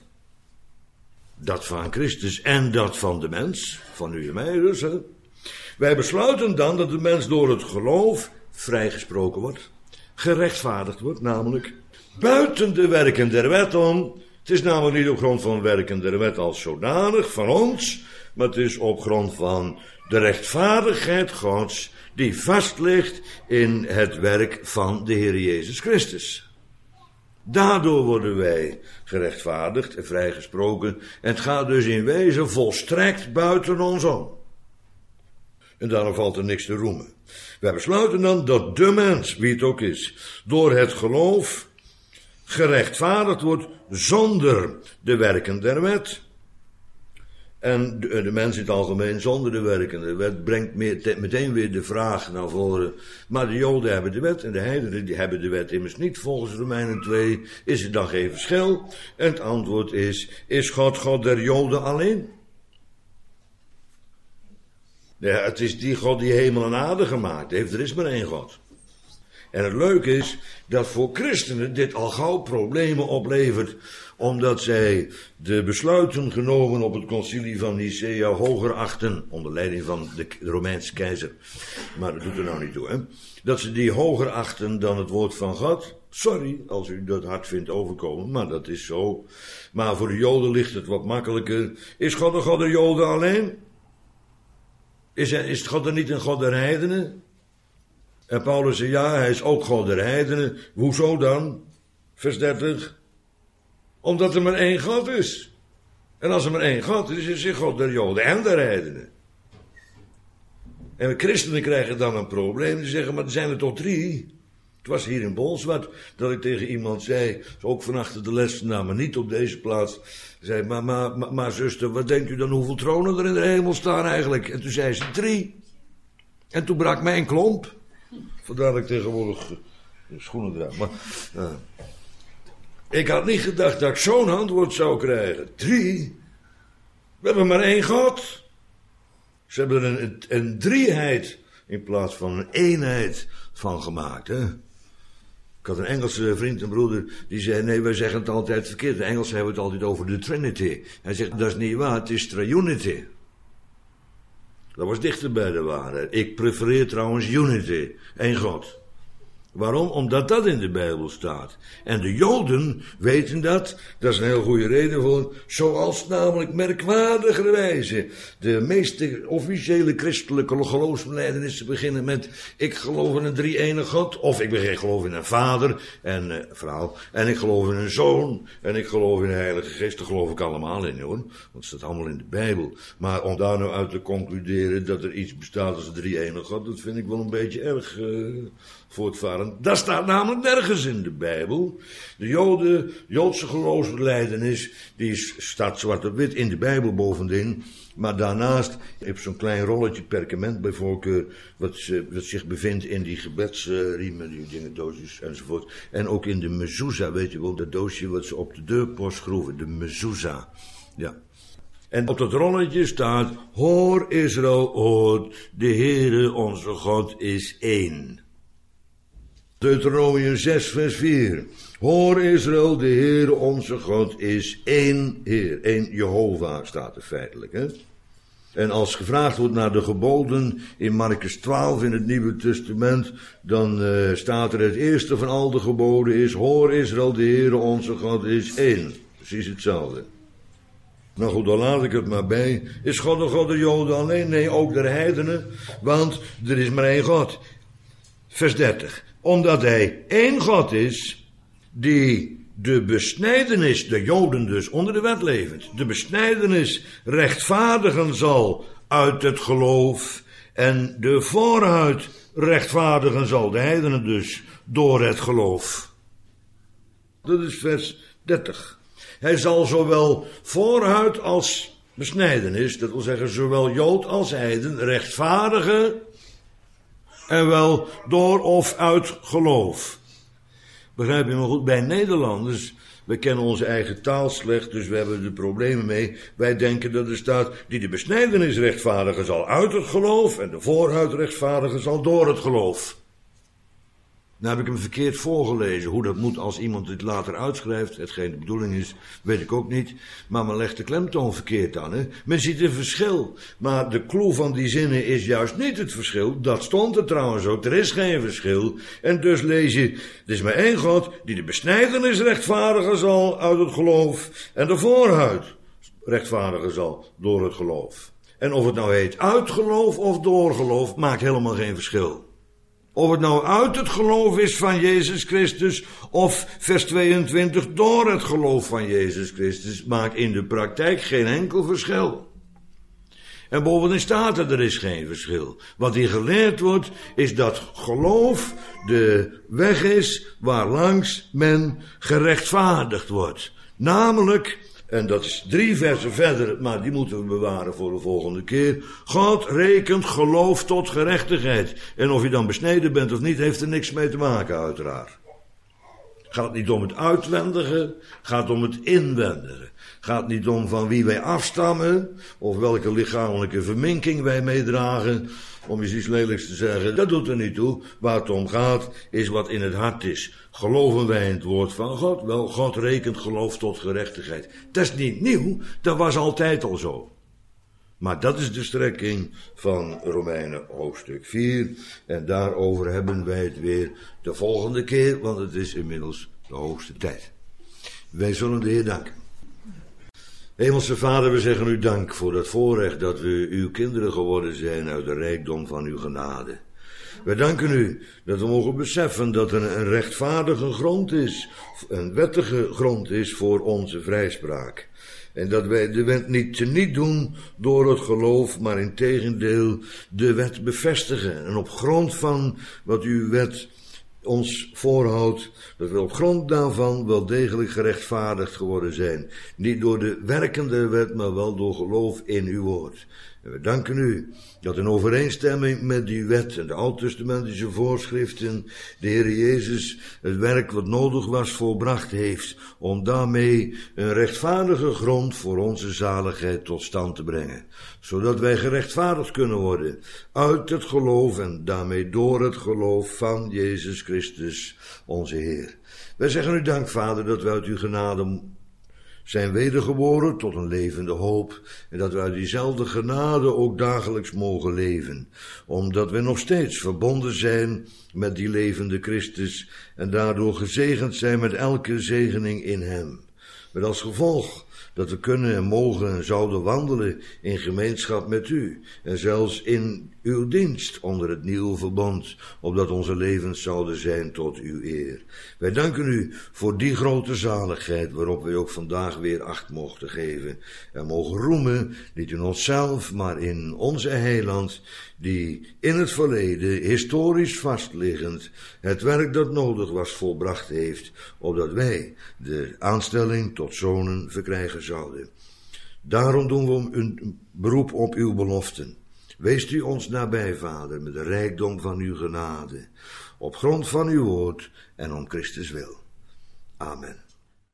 dat van Christus en dat van de mens, van u en mij dus, hè. Wij besluiten dan dat de mens door het geloof vrijgesproken wordt, gerechtvaardigd wordt, namelijk buiten de werken der wet om. Het is namelijk niet op grond van werken der wet als zodanig van ons, maar het is op grond van de rechtvaardigheid Gods die vast ligt in het werk van de Heer Jezus Christus. Daardoor worden wij gerechtvaardigd en vrijgesproken en het gaat dus in wezen volstrekt buiten ons om. En daarom valt er niks te roemen. Wij besluiten dan dat de mens, wie het ook is, door het geloof gerechtvaardigd wordt zonder de werken der wet. En de, de mens in het algemeen zonder de werken der wet brengt meteen weer de vraag naar voren. Maar de Joden hebben de wet en de heidenen die hebben de wet immers niet. Volgens Romeinen twee is er dan geen verschil. En het antwoord is, is God God der Joden alleen? Ja, het is die God die hemel en aarde gemaakt heeft. Er is maar één God. En het leuke is dat voor christenen dit al gauw problemen oplevert, omdat zij de besluiten genomen op het concilie van Nicea hoger achten, onder leiding van de Romeinse keizer. Maar dat doet er nou niet toe, hè. Dat ze die hoger achten dan het woord van God. Sorry, als u dat hard vindt overkomen, maar dat is zo. Maar voor de Joden ligt het wat makkelijker. Is God een God der Joden alleen? Is, hij, is God er niet een God der heidenen? En Paulus zei, ja, hij is ook God der heidenen. Hoezo dan? Vers dertig. Omdat er maar één God is. En als er maar één God is, is hij God der Joden en der heidenen. En we christenen krijgen dan een probleem. Die zeggen, maar er zijn er toch drie? Het was hier in Bolsward dat ik tegen iemand zei, ook van achter de les, nou, maar niet op deze plaats. Zei, maar, maar, maar, maar zuster, wat denkt u dan hoeveel tronen er in de hemel staan eigenlijk? En toen zei ze drie. En toen brak mij een klomp. Vandaar dat ik tegenwoordig schoenen draag. Maar, uh, ik had niet gedacht dat ik zo'n antwoord zou krijgen. Drie? We hebben maar één God. Ze hebben er een, een drieheid in plaats van een eenheid van gemaakt, hè. Ik had een Engelse vriend en broeder, die zei, nee, wij zeggen het altijd verkeerd. De Engelsen hebben het altijd over de Trinity. Hij zegt, dat is niet waar, het is Triunity. Dat was dichter bij de waarheid. Ik prefereer trouwens Unity, één God. Waarom? Omdat dat in de Bijbel staat. En de Joden weten dat, dat is een heel goede reden voor, zoals namelijk merkwaardigerwijze de meeste officiële christelijke geloofsbelijdenissen beginnen met, ik geloof in een drie-enige God, of ik begin geloof in een vader en uh, vrouw, en ik geloof in een zoon, en ik geloof in een heilige geest, daar geloof ik allemaal in, hoor, want het staat allemaal in de Bijbel. Maar om daar nou uit te concluderen dat er iets bestaat als een drie-enige God, dat vind ik wel een beetje erg uh, voortvarend. Dat staat namelijk nergens in de Bijbel. De Joden, Joodse geloofsbelijdenis, die staat zwart op wit in de Bijbel bovendien. Maar daarnaast heb zo'n klein rolletje perkament bij voorkeur, wat, wat zich bevindt in die gebedsriemen, die dingen, doosjes enzovoort. En ook in de mezuzah, weet je wel, dat doosje wat ze op de deurpost schroeven, de mezuzah. Ja. En op dat rolletje staat, hoor Israël, hoor, de Heere onze God is één. Deuteronomium zes vers vier. Hoor Israël, de Heere onze God is één Heer. Één Jehovah staat er feitelijk, hè. En als gevraagd wordt naar de geboden in Markus twaalf in het Nieuwe Testament, dan uh, staat er het eerste van al de geboden is, hoor Israël, de Heere onze God is één. Precies hetzelfde. Nou goed, dan laat ik het maar bij. Is God de God de Joden alleen? Nee, ook de heidenen, want er is maar één God. Vers dertig. Omdat hij één God is, die de besnijdenis, de Joden dus, onder de wet levend, de besnijdenis rechtvaardigen zal uit het geloof en de voorhuid rechtvaardigen zal, de heidenen dus, door het geloof. Dat is vers dertig. Hij zal zowel voorhuid als besnijdenis, dat wil zeggen zowel Jood als heiden, rechtvaardigen en wel door of uit geloof. Begrijp je me goed? Bij Nederlanders, we kennen onze eigen taal slecht, dus we hebben er problemen mee. Wij denken dat er staat, die de besnijdenis rechtvaardigen zal uit het geloof en de voorhuid rechtvaardigen zal door het geloof. Nou heb ik hem verkeerd voorgelezen. Hoe dat moet als iemand dit later uitschrijft, hetgeen de bedoeling is, weet ik ook niet. Maar men legt de klemtoon verkeerd aan. Hè? Men ziet een verschil. Maar de clue van die zinnen is juist niet het verschil. Dat stond er trouwens ook. Er is geen verschil. En dus lees je, er is maar één God die de besnijdenis rechtvaardigen zal uit het geloof en de voorhuid rechtvaardigen zal door het geloof. En of het nou heet uit geloof of door geloof, maakt helemaal geen verschil. Of het nou uit het geloof is van Jezus Christus of vers tweeëntwintig door het geloof van Jezus Christus, maakt in de praktijk geen enkel verschil. En bovendien staat er, er is geen verschil. Wat hier geleerd wordt, is dat geloof de weg is waarlangs men gerechtvaardigd wordt. Namelijk, en dat is drie versen verder, maar die moeten we bewaren voor de volgende keer. God rekent geloof tot gerechtigheid. En of je dan besneden bent of niet, heeft er niks mee te maken, uiteraard. Gaat niet om het uitwendige, gaat om het inwendige. Gaat niet om van wie wij afstammen, of welke lichamelijke verminking wij meedragen. Om eens iets lelijks te zeggen, dat doet er niet toe. Waar het om gaat, is wat in het hart is. Geloven wij in het woord van God? Wel, God rekent geloof tot gerechtigheid. Dat is niet nieuw, dat was altijd al zo. Maar dat is de strekking van Romeinen hoofdstuk vier. En daarover hebben wij het weer de volgende keer, want het is inmiddels de hoogste tijd. Wij zullen de Heer danken. Hemelse Vader, we zeggen u dank voor dat voorrecht dat we uw kinderen geworden zijn uit de rijkdom van uw genade. Wij danken u dat we mogen beseffen dat er een rechtvaardige grond is, een wettige grond is voor onze vrijspraak. En dat wij de wet niet teniet doen door het geloof, maar integendeel de wet bevestigen. En op grond van wat uw wet ons voorhoudt, dat we op grond daarvan wel degelijk gerechtvaardigd geworden zijn. Niet door de werkende wet, maar wel door geloof in uw woord. En we danken u dat in overeenstemming met die wet en de oud-testamentische voorschriften de Heer Jezus het werk wat nodig was volbracht heeft om daarmee een rechtvaardige grond voor onze zaligheid tot stand te brengen. Zodat wij gerechtvaardigd kunnen worden uit het geloof en daarmee door het geloof van Jezus Christus onze Heer. Wij zeggen u dank, Vader, dat wij uit uw genade zijn wedergeboren tot een levende hoop en dat wij uit diezelfde genade ook dagelijks mogen leven, omdat we nog steeds verbonden zijn met die levende Christus en daardoor gezegend zijn met elke zegening in hem. Met als gevolg dat we kunnen en mogen en zouden wandelen in gemeenschap met u en zelfs in uw dienst onder het nieuwe verbond, opdat onze levens zouden zijn tot uw eer. Wij danken u voor die grote zaligheid waarop wij ook vandaag weer acht mochten geven en mogen roemen, niet in onszelf, maar in onze heiland, die in het verleden, historisch vastliggend, het werk dat nodig was volbracht heeft, opdat wij de aanstelling tot zonen verkrijgen zouden. Daarom doen we een beroep op uw beloften. Weest u ons nabij, Vader, met de rijkdom van uw genade, op grond van uw woord en om Christus wil. Amen.